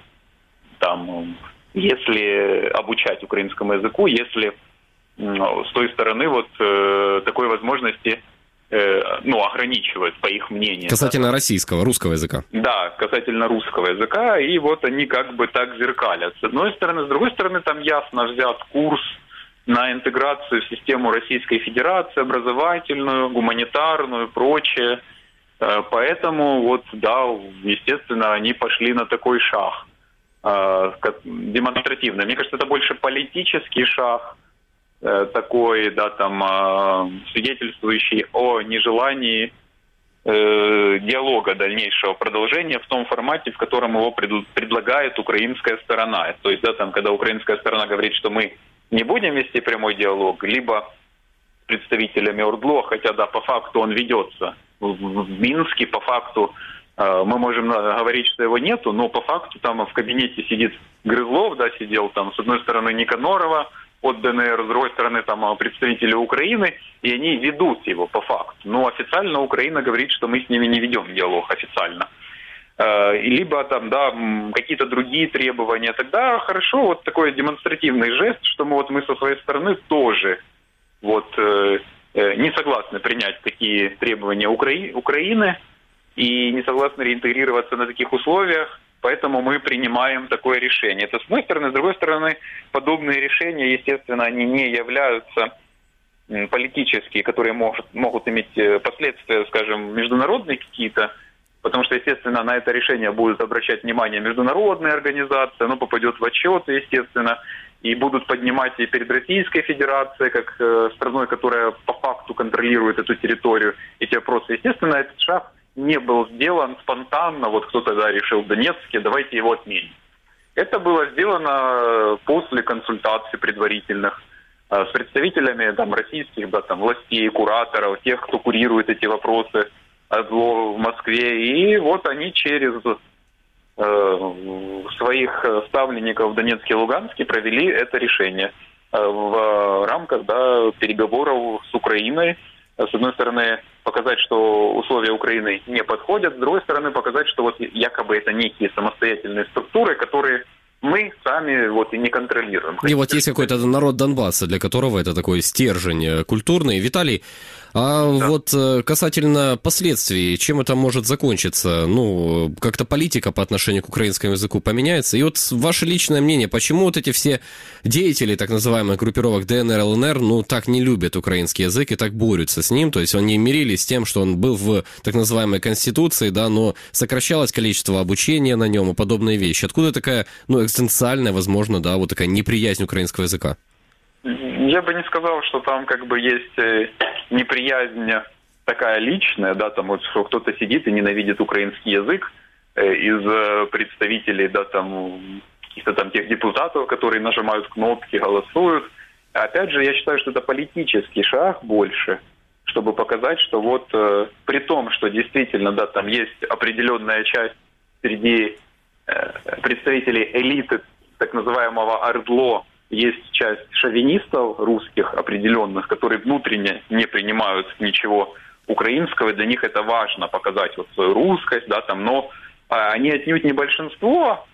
там, если обучать украинскому языку, если ну, с той стороны вот э, такой возможности ну, ограничивают, по их мнению. Касательно да. российского, русского языка. Да, касательно русского языка, и вот они как бы так зеркалят. С одной стороны, с другой стороны, там ясно взят курс на интеграцию в систему Российской Федерации, образовательную, гуманитарную, прочее. Поэтому, вот, да, естественно, они пошли на такой шаг демонстративный. Мне кажется, это больше политический шаг, такой, да, там, свидетельствующий о нежелании э, диалога дальнейшего продолжения в том формате, в котором его пред, предлагает украинская сторона. То есть, да, там, когда украинская сторона говорит, что мы не будем вести прямой диалог, либо с представителями ОРДЛО, хотя, да, по факту он ведется в, в Минске, по факту э, мы можем говорить, что его нету, но по факту там в кабинете сидит Грызлов, да, сидел там, с одной стороны, Никанорова, от ДНР, с другой стороны, там представители Украины, и они ведут его по факту. Но официально Украина говорит, что мы с ними не ведем диалог официально. Либо там, да, какие-то другие требования. Тогда хорошо, вот такой демонстративный жест, что мы, вот, мы со своей стороны тоже вот, э, не согласны принять такие требования Укра... Украины и не согласны реинтегрироваться на таких условиях. Поэтому мы принимаем такое решение. Это с одной стороны. С другой стороны, подобные решения, естественно, они не являются политические, которые может, могут иметь последствия, скажем, международные какие-то, потому что, естественно, на это решение будут обращать внимание международные организации, оно попадет в отчеты, естественно, и будут поднимать и перед Российской Федерацией, как э, страной, которая по факту контролирует эту территорию, эти вопросы. Естественно, этот шаг не был сделан спонтанно, вот кто-то да, решил в Донецке, давайте его отменим. Это было сделано после консультаций предварительных э, с представителями там, российских да, там, властей, кураторов, тех, кто курирует эти вопросы в Москве. И вот они через э, своих ставленников в Донецке и Луганске провели это решение э, в рамках да, переговоров с Украиной. С одной стороны, показать, что условия Украины не подходят, с другой стороны, показать, что вот якобы это некие самостоятельные структуры, которые мы сами вот и не контролируем. И вот есть какой-то народ Донбасса, для которого это такой стержень культурный. Виталий, а да. вот касательно последствий, чем это может закончиться? Ну, как-то политика по отношению к украинскому языку поменяется? И вот ваше личное мнение, почему вот эти все деятели так называемых группировок ДНР, ЛНР, ну, так не любят украинский язык и так борются с ним? То есть они мирились с тем, что он был в так называемой Конституции, да, но сокращалось количество обучения на нем и подобные вещи. Откуда такая, ну, экзистенциальная, возможно, да, вот такая неприязнь украинского языка? Я бы не сказал, что там как бы есть неприязнь такая личная, да, там вот что кто-то сидит и ненавидит украинский язык из представителей, да, там каких-то там тех депутатов, которые нажимают кнопки, голосуют. Опять же, я считаю, что это политический шаг больше, чтобы показать, что вот э, при том, что действительно, да, там есть определенная часть среди э, представителей элиты так называемого ОРДЛО, есть часть шовинистов русских определенных, которые внутренне не принимают ничего украинского, для них это важно показать вот свою русскость, да, там, но а, они отнюдь не большинство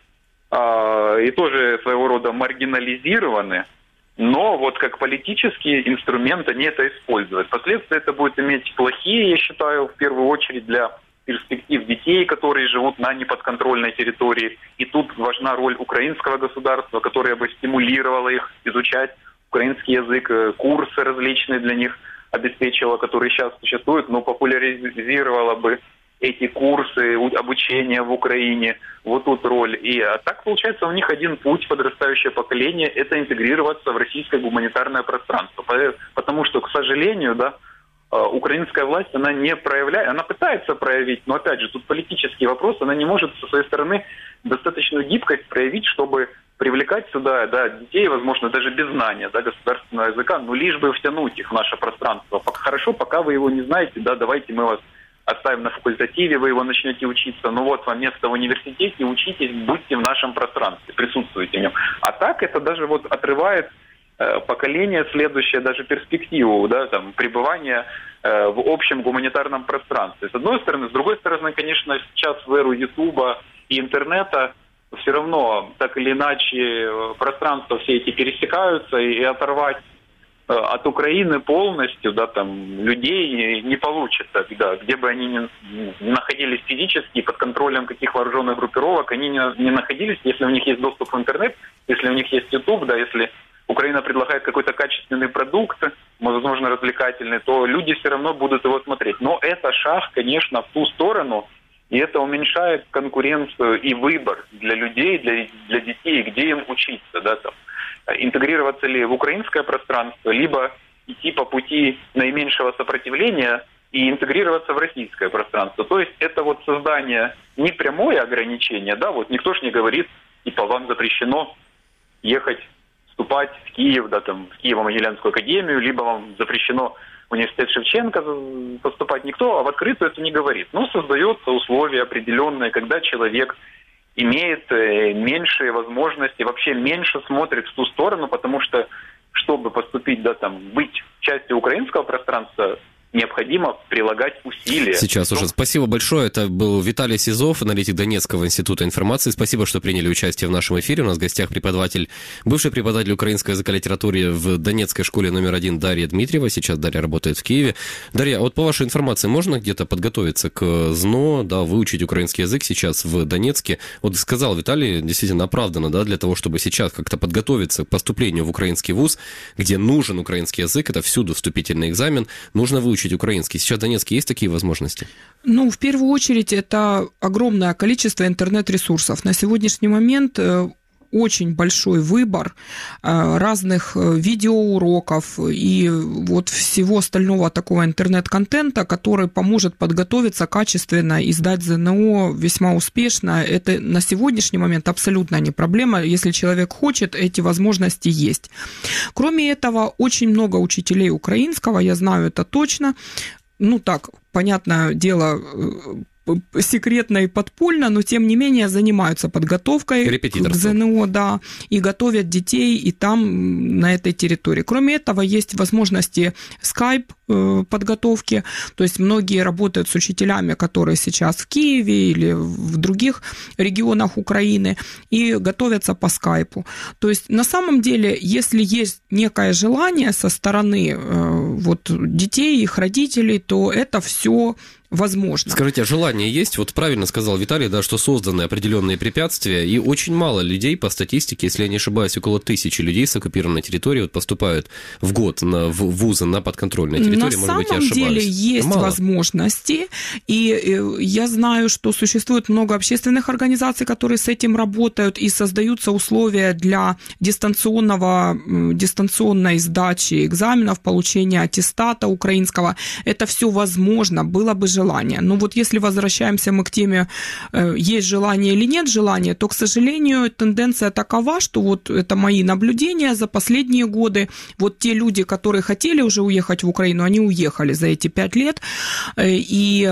а, и тоже своего рода маргинализированы, но вот как политический инструмент они это используют. Последствия это будет иметь плохие, я считаю, в первую очередь для перспектив детей, которые живут на неподконтрольной территории. И тут важна роль украинского государства, которое бы стимулировало их изучать украинский язык, курсы различные для них обеспечивало, которые сейчас существуют, но популяризировало бы эти курсы обучения в Украине. Вот тут роль. И а так, получается, у них один путь, подрастающее поколение, это интегрироваться в российское гуманитарное пространство. Потому что, к сожалению, да, украинская власть, она не проявляет, она пытается проявить, но опять же, тут политический вопрос, она не может со своей стороны достаточную гибкость проявить, чтобы привлекать сюда, да, детей, возможно, даже без знания, да, государственного языка, но лишь бы втянуть их в наше пространство. Хорошо, пока вы его не знаете, да, давайте мы вас оставим на факультативе, вы его начнете учиться, ну вот вам место в университете, учитесь, будьте в нашем пространстве, присутствуйте в нем. А так это даже вот отрывает поколение следующее, даже перспективу, да, там, пребывания э, в общем гуманитарном пространстве. С одной стороны. С другой стороны, конечно, сейчас в эру Ютуба и интернета все равно, так или иначе, пространства все эти пересекаются, и, и оторвать э, от Украины полностью, да, там, людей не получится, да, где бы они ни, ни находились физически, под контролем каких вооруженных группировок, они не, не находились, если у них есть доступ в интернет, если у них есть Ютуб, да, если Украина предлагает какой-то качественный продукт, возможно, развлекательный, то люди все равно будут его смотреть. Но это шаг, конечно, в ту сторону, и это уменьшает конкуренцию и выбор для людей, для, для детей, где им учиться, да, там, интегрироваться ли в украинское пространство, либо идти по пути наименьшего сопротивления и интегрироваться в российское пространство. То есть это вот создание не прямое ограничение, да, вот никто ж не говорит, типа, вам запрещено ехать вступать в Киев, да, там, в Киево-Могилянскую академию, либо вам запрещено в университет Шевченко поступать, никто, а в открытую это не говорит. Но создаются условия определенные, когда человек имеет меньшие возможности, вообще меньше смотрит в ту сторону, потому что чтобы поступить, да, там, быть частью украинского пространства, необходимо прилагать усилия. Сейчас уже. Спасибо большое. Это был Виталий Сизов, аналитик Донецкого института информации. Спасибо, что приняли участие в нашем эфире. У нас в гостях преподаватель, бывший преподаватель украинского языка и литературы в Донецкой школе номер один Дарья Дмитриева. Сейчас Дарья работает в Киеве. Дарья, а вот по вашей информации, можно где-то подготовиться к ЗНО, да, выучить украинский язык сейчас в Донецке? Вот сказал Виталий, действительно оправданно, да, для того, чтобы сейчас как-то подготовиться к поступлению в украинский вуз, где нужен украинский язык, это всюду вступительный экзамен, нужно выучить учить украинский. Сейчас в Донецке есть такие возможности? Ну, в первую очередь, это огромное количество интернет-ресурсов. На сегодняшний момент очень большой выбор разных видеоуроков и вот всего остального такого интернет-контента, который поможет подготовиться качественно и сдать ЗНО весьма успешно. Это на сегодняшний момент абсолютно не проблема. Если человек хочет, эти возможности есть. Кроме этого, очень много учителей украинского, я знаю это точно. Ну так, понятное дело, секретно и подпольно, но тем не менее занимаются подготовкой к ЗНО, да, и готовят детей и там, на этой территории. Кроме этого, есть возможности скайп подготовки, то есть многие работают с учителями, которые сейчас в Киеве или в других регионах Украины, и готовятся по скайпу. То есть на самом деле, если есть некое желание со стороны вот, детей, их родителей, то это все возможно. Скажите, а желание есть? Вот правильно сказал Виталий, да, что созданы определенные препятствия, и очень мало людей, по статистике, если я не ошибаюсь, около тысячи людей с оккупированной территории вот поступают в год на, в вузы на подконтрольной территории. На самом быть, я деле есть мало. возможности, и я знаю, что существует много общественных организаций, которые с этим работают, и создаются условия для дистанционного, дистанционной сдачи экзаменов, получения аттестата украинского. Это все возможно, было бы желание. Но вот если возвращаемся мы к теме, есть желание или нет желания, то, к сожалению, тенденция такова, что вот это мои наблюдения за последние годы, вот те люди, которые хотели уже уехать в Украину, они уехали за эти пять лет, и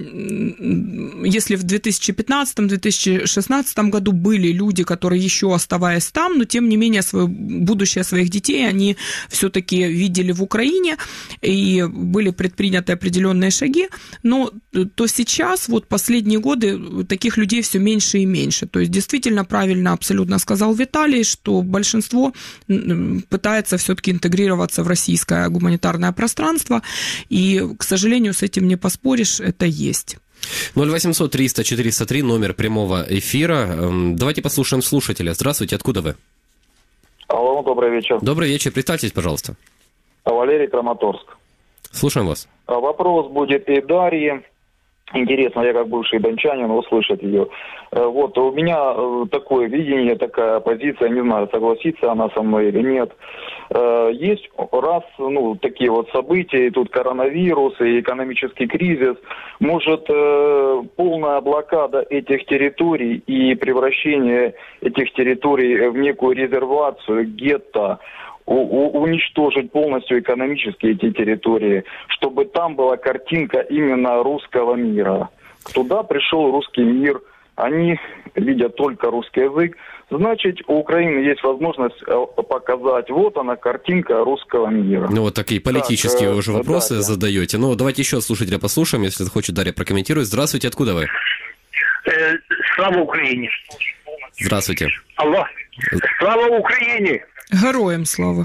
если в две тысячи пятнадцатом - две тысячи шестнадцатом году были люди, которые еще оставаясь там, но тем не менее свое будущее своих детей они все-таки видели в Украине, и были предприняты определенные шаги, но то сейчас, вот последние годы, таких людей все меньше и меньше. То есть действительно правильно абсолютно сказал Виталий, что большинство пытается все-таки интегрироваться в российское гуманитарное пространство, и, к сожалению, с этим не поспоришь, это есть. ноль восемьсот триста четыреста три, номер прямого эфира. Давайте послушаем слушателя. Здравствуйте, откуда вы? Алло, добрый вечер. Добрый вечер, представьтесь, пожалуйста. Валерий, Краматорск. Слушаем вас. Вопрос будет и Дарье. Интересно, я как бывший дончанин услышать ее. Вот, у меня такое видение, такая позиция, не знаю, согласится она со мной или нет. Есть раз, ну, такие вот события, и тут коронавирус, и экономический кризис, может, полная блокада этих территорий и превращение этих территорий в некую резервацию, гетто, уничтожить полностью экономически эти территории, чтобы там была картинка именно русского мира. Туда пришел русский мир, они видят только русский язык, значит, у Украины есть возможность показать, вот она, картинка русского мира. Ну, вот такие политические так, уже вопросы да, задаете. Ну, давайте еще слушателя послушаем, если хочет Дарья прокомментировать. Здравствуйте, откуда вы? Э, слава Украине. Здравствуйте. Алло. Слава Україні! Героям слава!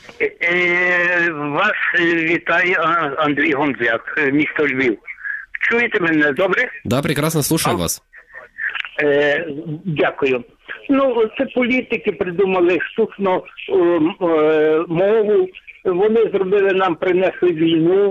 Е, вас вітає Андрій Гонзяк, місто Львів. Чуєте мене, добре? Да, прекрасно, слушаю а, вас. Е, дякую. Ну, це політики придумали штучну е, е, мову, вони зробили нам, принесли війну,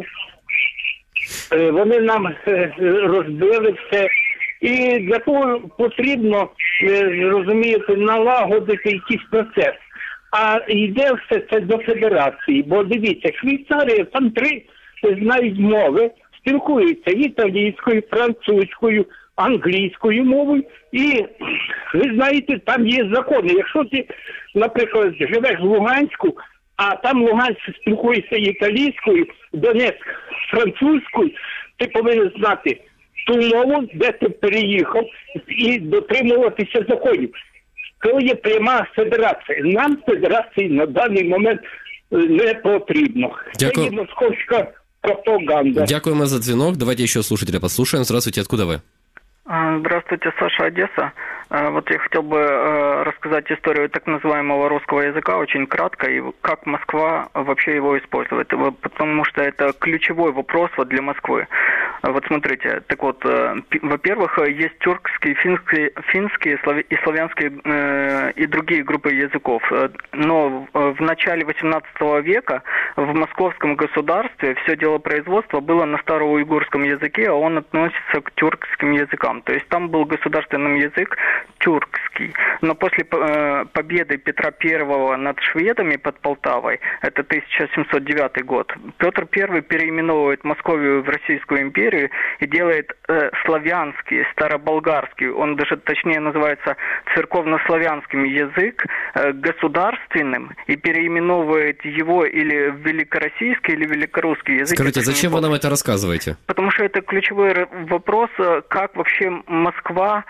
е, вони нам е, розбили все. І для того потрібно, розумієте, налагодити якийсь процес. А йде все це до федерації. Бо дивіться, Швейцарія, там три знають мови, спілкуються італійською, французькою, англійською мовою. І, ви знаєте, там є закони. Якщо ти, наприклад, живеш в Луганську, а там Луганськ спілкується італійською, Донецьк французькою, ти повинен знати ту мову, де ти переїхав, і дотримуватися законів. коли є пряма федерація. Нам федерації на даний момент не потрібно. Дякую. Це є московська пропаганда. Дякуємо за звонок. Давайте еще слушателя послушаем. Здравствуйте, откуда вы? Здравствуйте, Саша, Одесса. Вот я хотел бы рассказать историю так называемого русского языка очень кратко, и как Москва вообще его использует, потому что это ключевой вопрос вот для Москвы. Вот смотрите, так вот, во-первых, есть тюркский, финский, финский и славянский и другие группы языков, но в начале восемнадцатого века в московском государстве все дело производства было на староуйгурском языке, а он относится к тюркским языкам, то есть там был государственный язык тюркский. Но после э, победы Петра Первого над шведами под Полтавой, это тысяча семьсот девятый год, Петр Первый переименовывает Московию в Российскую империю и делает э, славянский, староболгарский, он даже точнее называется церковнославянским язык, э, государственным, и переименовывает его или в великороссийский, или великорусский язык. Скажите, зачем вы нам это рассказываете? Потому что это ключевой вопрос, как вообще Москва,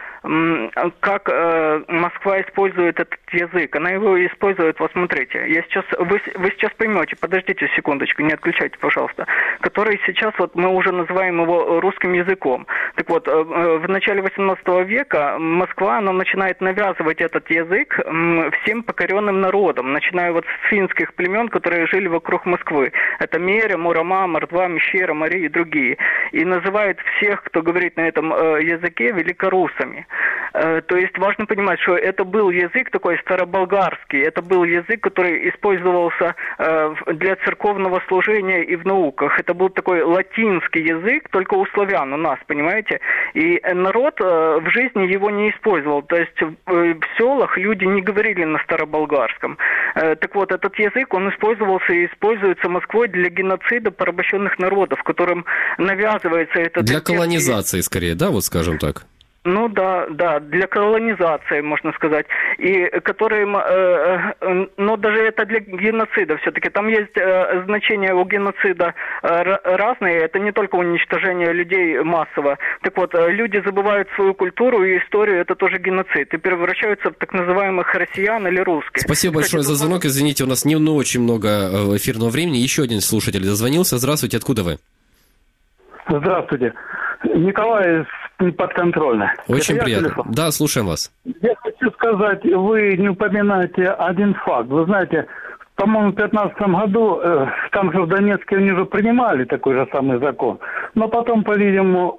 как э, Москва использует этот язык. Она его использует, вот смотрите, я сейчас, вы, вы сейчас поймете, подождите секундочку, не отключайте, пожалуйста, который сейчас вот мы уже называем его русским языком. Так вот, э, в начале восемнадцатого века Москва, она начинает навязывать этот язык э, всем покоренным народам, начиная вот с финских племен, которые жили вокруг Москвы. Это Меря, Мурама, Мордва, Мещера, Мари и другие. И называет всех, кто говорит на этом э, языке, великорусами. Э, то есть важно понимать, что это был язык такой староболгарский, это был язык, который использовался э, для церковного служения и в науках. Это был такой латинский язык, только у славян, у нас, понимаете? И народ э, в жизни его не использовал. То есть в, э, в селах люди не говорили на староболгарском. Э, так вот, этот язык, он использовался и используется Москвой для геноцида порабощенных народов, которым навязывается этот... Для колонизации, скорее, да, вот скажем так? Ну да, да, для колонизации, можно сказать, и которые, э, э, но даже это для геноцида все-таки. Там есть э, значения у геноцида э, разные, это не только уничтожение людей массово. Так вот, люди забывают свою культуру и историю, это тоже геноцид, и превращаются в так называемых россиян или русских. Спасибо большое Кстати, за звонок, извините, у нас не, не очень много эфирного времени. Еще один слушатель дозвонился. Здравствуйте, откуда вы? Здравствуйте. Николай подконтрольно. Очень Это приятно. Телефон. Да, слушаем вас. Я хочу сказать, вы не упоминаете один факт. Вы знаете, по-моему, в две тысячи пятнадцатом году, э, там же в Донецке они уже принимали такой же самый закон. Но потом, по-видимому,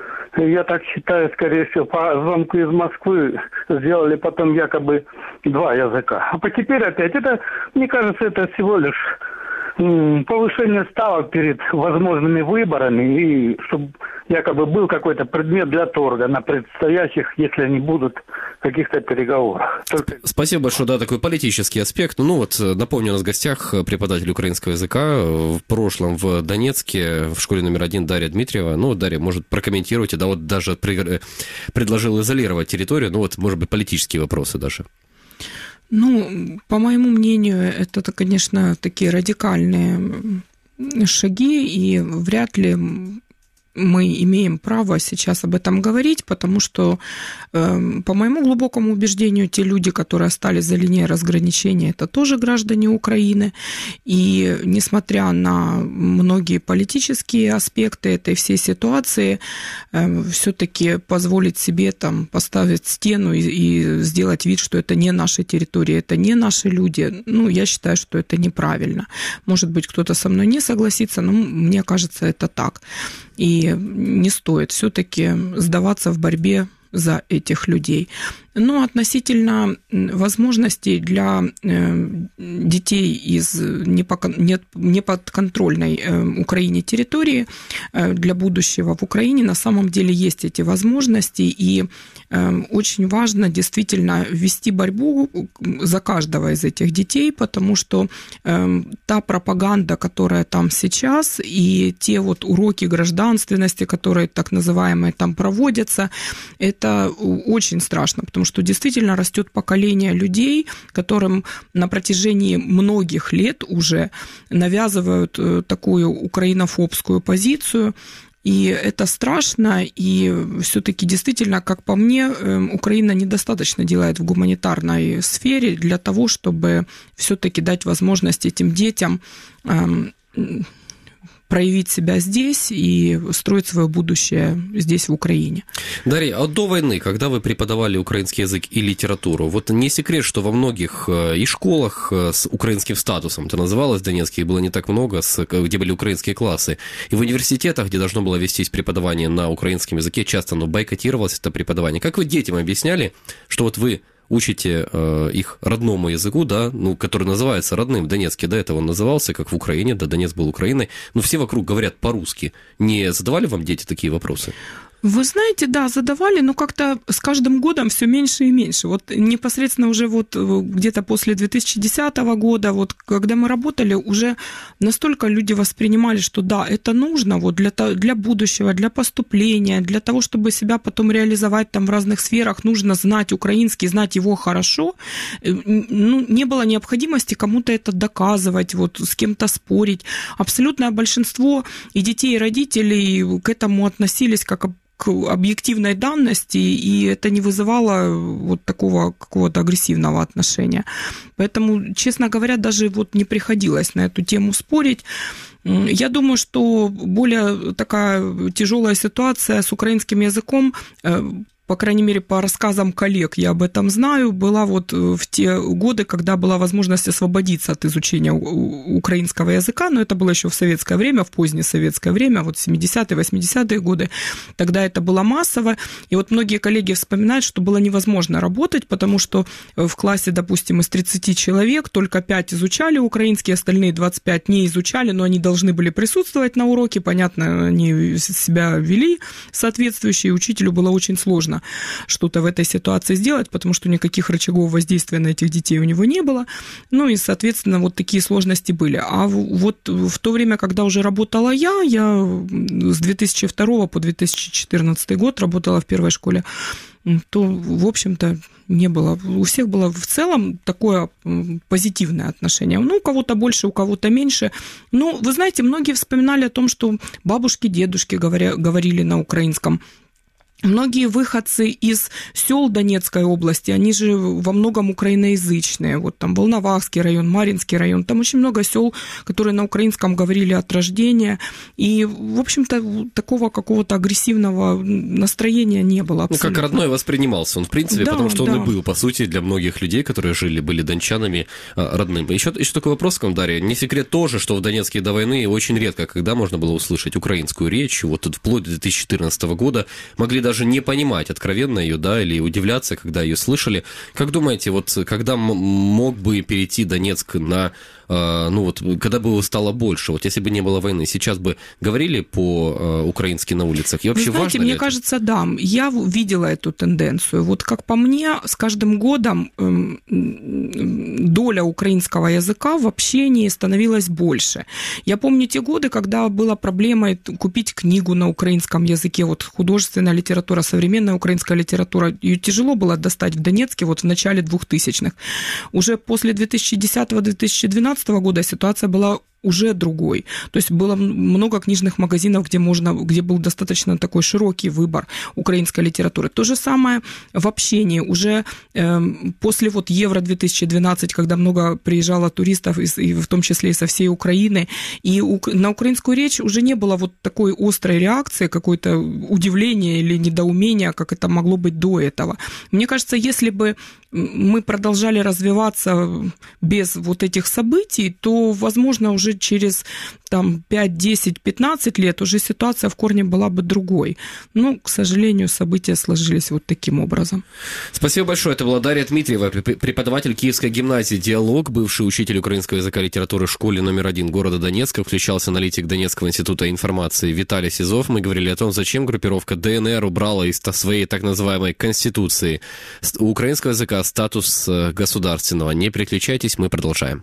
я так считаю, скорее всего, по звонку из Москвы сделали потом якобы два языка. А теперь опять, это, мне кажется, это всего лишь повышение ставок перед возможными выборами, и чтобы якобы был какой-то предмет для торга на предстоящих, если они будут, каких-то переговорах. Только... Спасибо большое, да, такой политический аспект. Ну вот, напомню, у нас в гостях преподаватель украинского языка в прошлом в Донецке, в школе номер один Дарья Дмитриева. Ну, Дарья, может, прокомментируйте, да, вот даже при... предложил изолировать территорию, ну вот, может быть, политические вопросы даже. Ну, по моему мнению, это, конечно, такие радикальные шаги, и вряд ли мы имеем право сейчас об этом говорить, потому что, по моему глубокому убеждению, те люди, которые остались за линией разграничения, это тоже граждане Украины. И несмотря на многие политические аспекты этой всей ситуации, все-таки позволить себе там поставить стену и, и сделать вид, что это не наши территории, это не наши люди, ну, я считаю, что это неправильно. Может быть, кто-то со мной не согласится, но мне кажется, это так. И не стоит все-таки сдаваться в борьбе за этих людей. Но относительно возможностей для детей из неподконтрольной Украине территории для будущего в Украине на самом деле есть эти возможности, и очень важно действительно вести борьбу за каждого из этих детей, потому что та пропаганда, которая там сейчас, и те вот уроки гражданственности, которые так называемые там проводятся, это очень страшно, потому что действительно растет поколение людей, которым на протяжении многих лет уже навязывают такую украинофобскую позицию, И это страшно, и все-таки действительно, как по мне, Украина недостаточно делает в гуманитарной сфере для того, чтобы все-таки дать возможность этим детям проявить себя здесь и строить свое будущее здесь, в Украине. Дарья, а до войны, когда вы преподавали украинский язык и литературу, вот не секрет, что во многих и школах с украинским статусом, это называлось в Донецке, их было не так много, где были украинские классы, и в университетах, где должно было вестись преподавание на украинском языке, часто оно бойкотировалось, это преподавание. Как вы детям объясняли, что вот вы учите э, их родному языку, да, ну, который называется родным в Донецке, до этого он назывался, как в Украине, да, Донецк был Украиной, но все вокруг говорят по-русски. Не задавали вам дети такие вопросы? Вы знаете, да, задавали, но как-то с каждым годом все меньше и меньше. Вот непосредственно уже вот где-то после две тысячи десятого года, вот когда мы работали, уже настолько люди воспринимали, что да, это нужно вот для, для будущего, для поступления, для того, чтобы себя потом реализовать там в разных сферах, нужно знать украинский, знать его хорошо. Ну, не было необходимости кому-то это доказывать, вот с кем-то спорить. Абсолютное большинство и детей, и родителей к этому относились как к объективной данности, и это не вызывало вот такого какого-то агрессивного отношения. Поэтому, честно говоря, даже вот не приходилось на эту тему спорить. Я думаю, что более такая тяжелая ситуация с украинским языком, по крайней мере, по рассказам коллег я об этом знаю, была вот в те годы, когда была возможность освободиться от изучения украинского языка, но это было еще в советское время, в позднее советское время, вот семидесятые, восьмидесятые годы, тогда это было массово, и вот многие коллеги вспоминают, что было невозможно работать, потому что в классе, допустим, из тридцати человек только пять изучали украинский, остальные двадцать пять не изучали, но они должны были присутствовать на уроке, понятно, они себя вели соответствующие, и учителю было очень сложно что-то в этой ситуации сделать, потому что никаких рычагов воздействия на этих детей у него не было. Ну и, соответственно, вот такие сложности были. А вот в то время, когда уже работала я, я с две тысячи второго по две тысячи четырнадцатый год работала в первой школе, то, в общем-то, не было. У всех было в целом такое позитивное отношение. Ну, у кого-то больше, у кого-то меньше. Но, вы знаете, многие вспоминали о том, что бабушки, дедушки говоря, говорили на украинском. Многие выходцы из сел Донецкой области, они же во многом украиноязычные. Вот там Волновахский район, Маринский район, там очень много сел, которые на украинском говорили от рождения. И, в общем-то, такого какого-то агрессивного настроения не было абсолютно. Ну, как родной воспринимался он, в принципе, да, потому что да. он и был, по сути, для многих людей, которые жили, были дончанами, родным. Еще, еще такой вопрос к вам, Дарья. Не секрет тоже, что в Донецке до войны очень редко, когда можно было услышать украинскую речь, вот вплоть до две тысячи четырнадцатого года, могли даже даже не понимать откровенно ее, да, или удивляться, когда ее слышали. Как думаете, вот когда мог бы перейти Донецк на, э, ну вот, когда бы его стало больше, вот если бы не было войны, сейчас бы говорили по-украински на улицах? И вообще, вы знаете, важно мне ли кажется, это? Да, я видела эту тенденцию. Вот как по мне, с каждым годом э, доля украинского языка в общении становилась больше. Я помню те годы, когда была проблема купить книгу на украинском языке, вот художественная литература, современная украинская литература, ее тяжело было достать в Донецке вот в начале двухтысячных. Уже после две тысячи десятого - две тысячи двенадцатого года ситуация была уже другой. То есть было много книжных магазинов, где можно, где был достаточно такой широкий выбор украинской литературы. То же самое в общении. Уже э, после вот Евро две тысячи двенадцать, когда много приезжало туристов, и, и в том числе и со всей Украины, и у, на украинскую речь уже не было вот такой острой реакции, какое-то удивление или недоумение, как это могло быть до этого. Мне кажется, если бы мы продолжали развиваться без вот этих событий, то, возможно, уже через там, пять, десять, пятнадцать лет уже ситуация в корне была бы другой. Но, к сожалению, события сложились вот таким образом. Спасибо большое. Это была Дарья Дмитриева, преподаватель Киевской гимназии «Диалог», бывший учитель украинского языка и литературы в школе номер один города Донецка, включался аналитик Донецкого института информации Виталий Сизов. Мы говорили о том, зачем группировка ДНР убрала из своей так называемой конституции у украинского языка статус государственного. Не переключайтесь, мы продолжаем.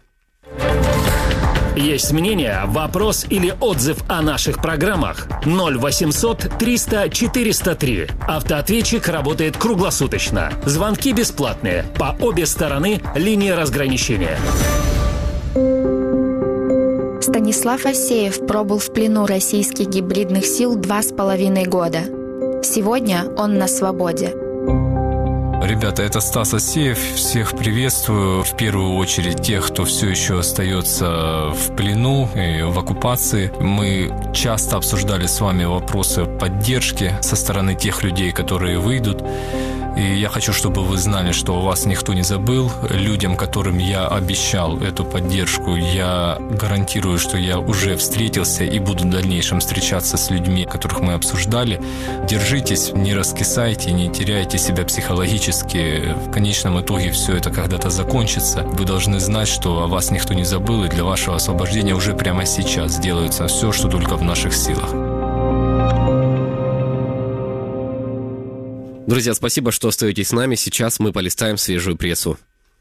Есть мнение, вопрос или отзыв о наших программах? ноль восемьсот триста четыреста три. Автоответчик работает круглосуточно. Звонки бесплатные. По обе стороны линии разграничения. Станислав Асеев пробыл в плену российских гибридных сил два с половиной года. Сегодня он на свободе. Ребята, это Стас Асеев. Всех приветствую. В первую очередь тех, кто все еще остается в плену и в оккупации. Мы часто обсуждали с вами вопросы поддержки со стороны тех людей, которые выйдут. И я хочу, чтобы вы знали, что вас никто не забыл. Людям, которым я обещал эту поддержку, я гарантирую, что я уже встретился и буду в дальнейшем встречаться с людьми, которых мы обсуждали. Держитесь, не раскисайте, не теряйте себя психологически. В конечном итоге все это когда-то закончится. Вы должны знать, что о вас никто не забыл, и для вашего освобождения уже прямо сейчас делается все, что только в наших силах. Друзья, спасибо, что остаетесь с нами. Сейчас мы полистаем свежую прессу.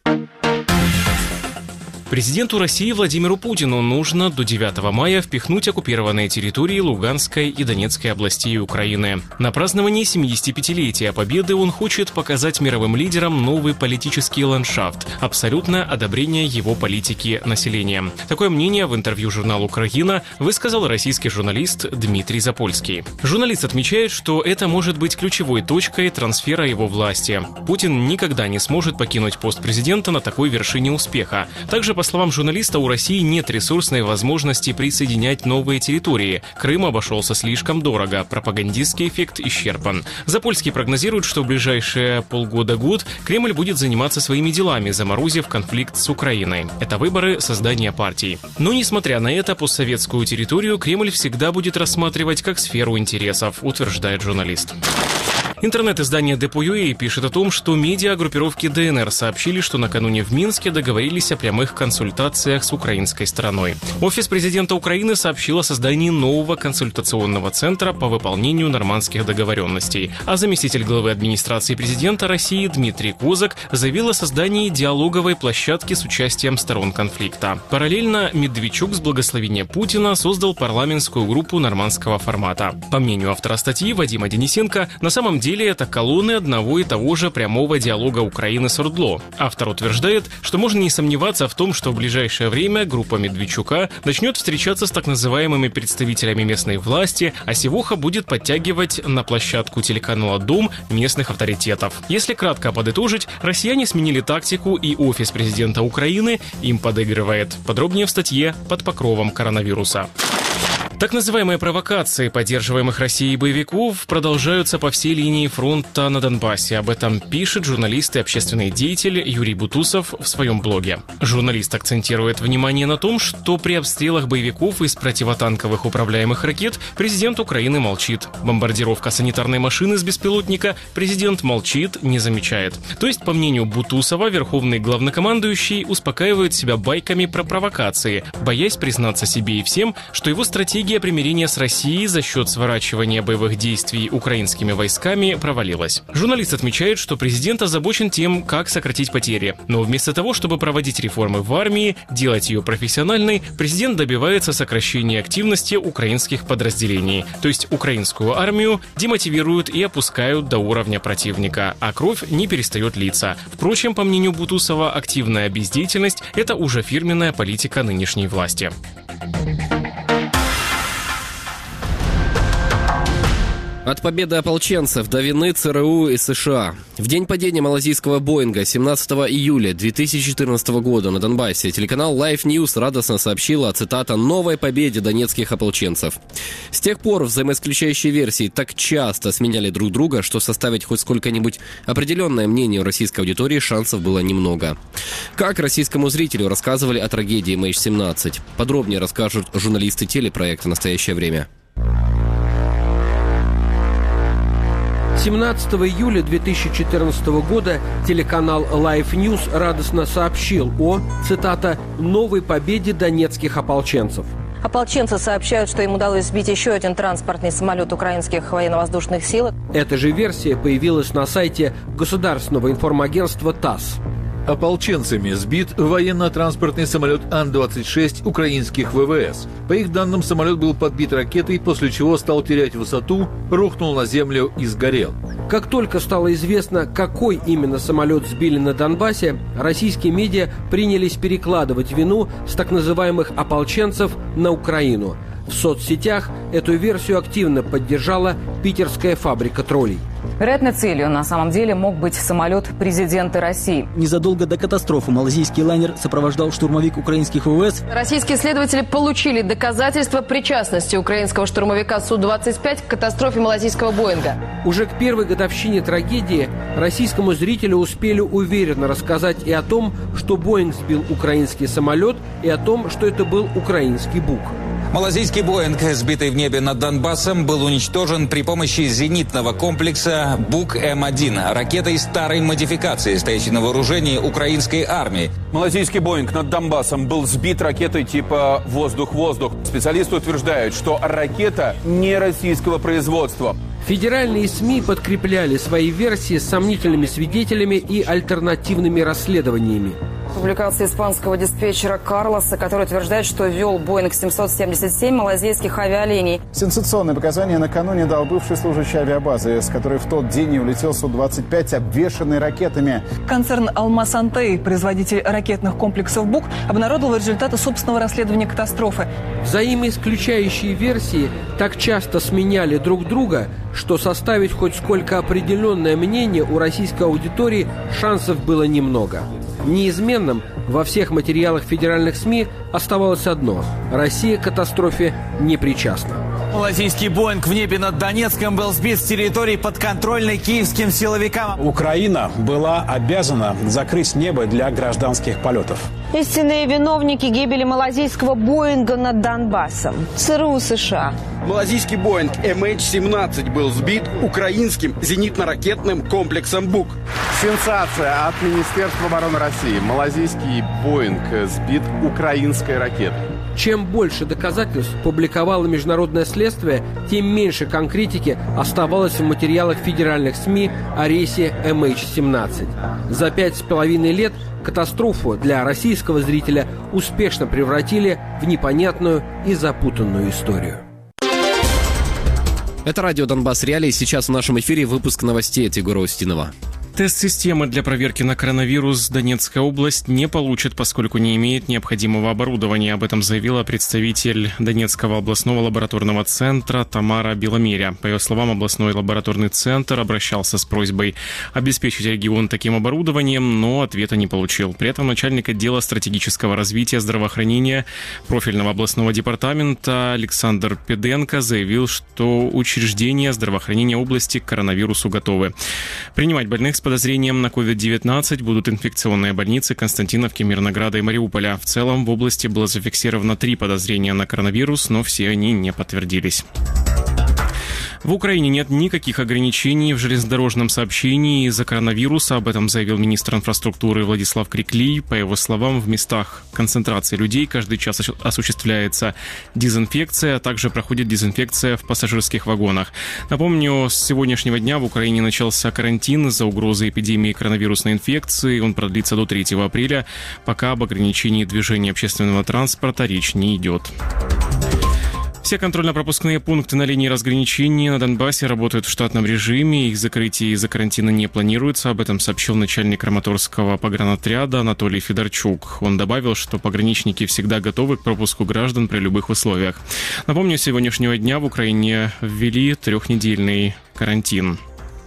Президенту России Владимиру Путину нужно до девятого мая впихнуть оккупированные территории Луганской и Донецкой областей Украины. На праздновании семидесятипятилетия Победы он хочет показать мировым лидерам новый политический ландшафт, абсолютное одобрение его политики населением. Такое мнение в интервью журналу «Украина» высказал российский журналист Дмитрий Запольский. Журналист отмечает, что это может быть ключевой точкой трансфера его власти. Путин никогда не сможет покинуть пост президента на такой вершине успеха. Также, по словам журналиста, у России нет ресурсной возможности присоединять новые территории. Крым обошелся слишком дорого, пропагандистский эффект исчерпан. Запольский прогнозирует, что в ближайшие полгода-год Кремль будет заниматься своими делами, заморозив конфликт с Украиной. Это выборы, создание партий. Но, несмотря на это, постсоветскую территорию Кремль всегда будет рассматривать как сферу интересов, утверждает журналист. Интернет-издание Депо.ua пишет о том, что медиа-группировки ДНР сообщили, что накануне в Минске договорились о прямых консультациях с украинской стороной. Офис президента Украины сообщил о создании нового консультационного центра по выполнению нормандских договоренностей, а заместитель главы администрации президента России Дмитрий Козак заявил о создании диалоговой площадки с участием сторон конфликта. Параллельно Медведчук с благословения Путина создал парламентскую группу нормандского формата. По мнению автора статьи Вадима Денисенко, на самом деле это колонны одного и того же прямого диалога Украины с ОРДЛО. Автор утверждает, что можно не сомневаться в том, что в ближайшее время группа Медведчука начнет встречаться с так называемыми представителями местной власти, а Севоха будет подтягивать на площадку телеканала «Дом» местных авторитетов. Если кратко подытожить, россияне сменили тактику, и офис президента Украины им подыгрывает. Подробнее в статье «Под покровом коронавируса». Так называемые провокации поддерживаемых Россией боевиков продолжаются по всей линии фронта на Донбассе. Об этом пишет журналист и общественный деятель Юрий Бутусов в своем блоге. Журналист акцентирует внимание на том, что при обстрелах боевиков из противотанковых управляемых ракет президент Украины молчит. Бомбардировка санитарной машины с беспилотника президент молчит, не замечает. То есть, по мнению Бутусова, верховный главнокомандующий успокаивает себя байками про провокации, боясь признаться себе и всем, что его стратегия примирения с Россией за счет сворачивания боевых действий украинскими войсками провалилась. Журналист отмечает, что президент озабочен тем, как сократить потери. Но вместо того, чтобы проводить реформы в армии, делать ее профессиональной, президент добивается сокращения активности украинских подразделений. То есть украинскую армию демотивируют и опускают до уровня противника, а кровь не перестает литься. Впрочем, по мнению Бутусова, активная бездеятельность – это уже фирменная политика нынешней власти. От победы ополченцев до вины ЦРУ и США. В день падения малазийского Боинга семнадцатого июля две тысячи четырнадцатого года на Донбассе телеканал Life News радостно сообщил о, цитата, «новой победе донецких ополченцев». С тех пор взаимоисключающие версии так часто сменяли друг друга, что составить хоть сколько-нибудь определенное мнение у российской аудитории шансов было немного. Как российскому зрителю рассказывали о трагедии эм эйч семнадцать? Подробнее расскажут журналисты телепроекта «Настоящее время». семнадцатого июля две тысячи четырнадцатого года телеканал Life News радостно сообщил о, цитата, «новой победе донецких ополченцев». Ополченцы сообщают, что им удалось сбить еще один транспортный самолет украинских военно-воздушных сил. Эта же версия появилась на сайте государственного информагентства ТАСС. Ополченцами сбит военно-транспортный самолет Ан двадцать шесть украинских ВВС. По их данным, самолет был подбит ракетой, после чего стал терять высоту, рухнул на землю и сгорел. Как только стало известно, какой именно самолет сбили на Донбассе, российские медиа принялись перекладывать вину с так называемых ополченцев на Украину. В соцсетях эту версию активно поддержала питерская фабрика троллей. Вероятно, целью на самом деле мог быть самолет президента России. Незадолго до катастрофы малазийский лайнер сопровождал штурмовик украинских ВВС. Российские следователи получили доказательства причастности украинского штурмовика Су двадцать пять к катастрофе малазийского Боинга. Уже к первой годовщине трагедии российскому зрителю успели уверенно рассказать и о том, что Боинг сбил украинский самолет, и о том, что это был украинский Бук. Малазийский Боинг, сбитый в небе над Донбассом, был уничтожен при помощи зенитного комплекса Бук М один, ракетой старой модификации, стоящей на вооружении украинской армии. Малазийский Боинг над Донбассом был сбит ракетой типа «воздух-воздух». Специалисты утверждают, что ракета не российского производства. Федеральные СМИ подкрепляли свои версии сомнительными свидетелями и альтернативными расследованиями. Публикация испанского диспетчера Карлоса, который утверждает, что вел Боинг семьсот семьдесят семь малазийских авиалиний. Сенсационные показания накануне дал бывший служащий авиабазы, с которой в тот день и улетел Су двадцать пять, обвешанный ракетами. Концерн «Алмаз Антей», производитель ракетных комплексов «Бук», обнародовал результаты собственного расследования катастрофы. Взаимоисключающие версии так часто сменяли друг друга, что составить хоть сколько определенное мнение у российской аудитории шансов было немного. Неизменным во всех материалах федеральных СМИ оставалось одно – Россия к катастрофе не причастна. Малазийский Боинг в небе над Донецком был сбит с территории подконтрольной киевским силовикам. Украина была обязана закрыть небо для гражданских полетов. Истинные виновники гибели малазийского Боинга над Донбассом. ЦРУ США. Малазийский Боинг Эм Эйч семнадцать был сбит украинским зенитно-ракетным комплексом «Бук». Сенсация от Министерства обороны России. Малазийский Боинг сбит украинской ракетой. Чем больше доказательств публиковало международное следствие, тем меньше конкретики оставалось в материалах федеральных СМИ о рейсе Эм Эйч семнадцать. За пять с половиной лет катастрофу для российского зрителя успешно превратили в непонятную и запутанную историю. Это радио «Донбасс Реалии». Сейчас в нашем эфире выпуск новостей от Егора Устинова. Тест-системы для проверки на коронавирус Донецкая область не получит, поскольку не имеет необходимого оборудования. Об этом заявила представитель Донецкого областного лабораторного центра Тамара Беломеря. По ее словам, областной лабораторный центр обращался с просьбой обеспечить регион таким оборудованием, но ответа не получил. При этом начальник отдела стратегического развития здравоохранения профильного областного департамента Александр Педенко заявил, что учреждения здравоохранения области к коронавирусу готовы. Принимать больных с подозрением на ковид девятнадцать будут инфекционные больницы Константиновки, Мирнограда и Мариуполя. В целом в области было зафиксировано три подозрения на коронавирус, но все они не подтвердились. В Украине нет никаких ограничений в железнодорожном сообщении из-за коронавируса. Об этом заявил министр инфраструктуры Владислав Криклий. По его словам, в местах концентрации людей каждый час осуществляется дезинфекция, а также проходит дезинфекция в пассажирских вагонах. Напомню, с сегодняшнего дня в Украине начался карантин из-за угрозы эпидемии коронавирусной инфекции. Он продлится до третьего апреля, пока об ограничении движения общественного транспорта речь не идет. Все контрольно-пропускные пункты на линии разграничения на Донбассе работают в штатном режиме. Их закрытие из-за карантина не планируется. Об этом сообщил начальник Краматорского погранотряда Анатолий Федорчук. Он добавил, что пограничники всегда готовы к пропуску граждан при любых условиях. Напомню, с сегодняшнего дня в Украине ввели трехнедельный карантин.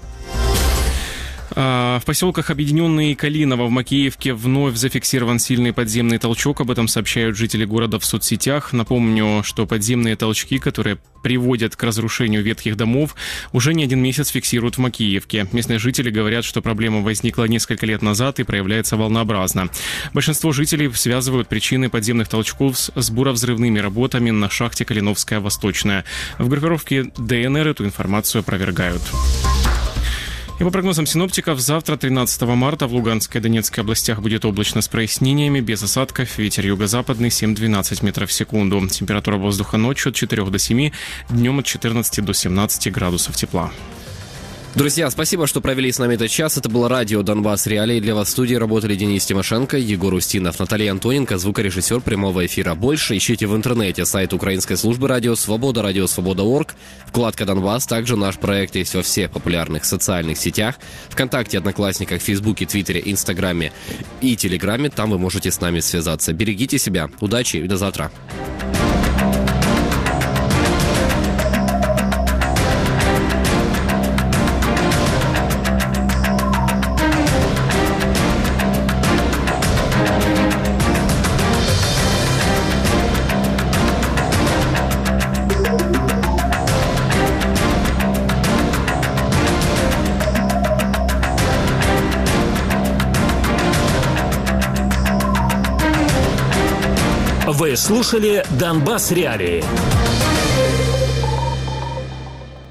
В поселках Объединенные и Калиново в Макеевке вновь зафиксирован сильный подземный толчок. Об этом сообщают жители города в соцсетях. Напомню, что подземные толчки, которые приводят к разрушению ветхих домов, уже не один месяц фиксируют в Макеевке. Местные жители говорят, что проблема возникла несколько лет назад и проявляется волнообразно. Большинство жителей связывают причины подземных толчков с буровзрывными работами на шахте Калиновская Восточная. В группировке Дэ Эн Эр эту информацию опровергают. И по прогнозам синоптиков, завтра, тринадцатого марта, в Луганской и Донецкой областях будет облачно с прояснениями, без осадков, ветер юго-западный семь-двенадцать метров в секунду. Температура воздуха ночью от четырёх до семи, днем от четырнадцати до семнадцати градусов тепла. Друзья, спасибо, что провели с нами этот час. Это было радио «Донбасс Реалии». Для вас в студии работали Денис Тимошенко, Егор Устинов, Наталья Антоненко, звукорежиссер прямого эфира. Больше ищите в интернете сайт украинской службы радио «Свобода», радио «Свобода точка орг», вкладка «Донбасс». Также наш проект есть во всех популярных социальных сетях. ВКонтакте, Одноклассниках, Фейсбуке, Твиттере, Инстаграме и Телеграме. Там вы можете с нами связаться. Берегите себя. Удачи и до завтра. Вы слушали «Донбасс Реалии».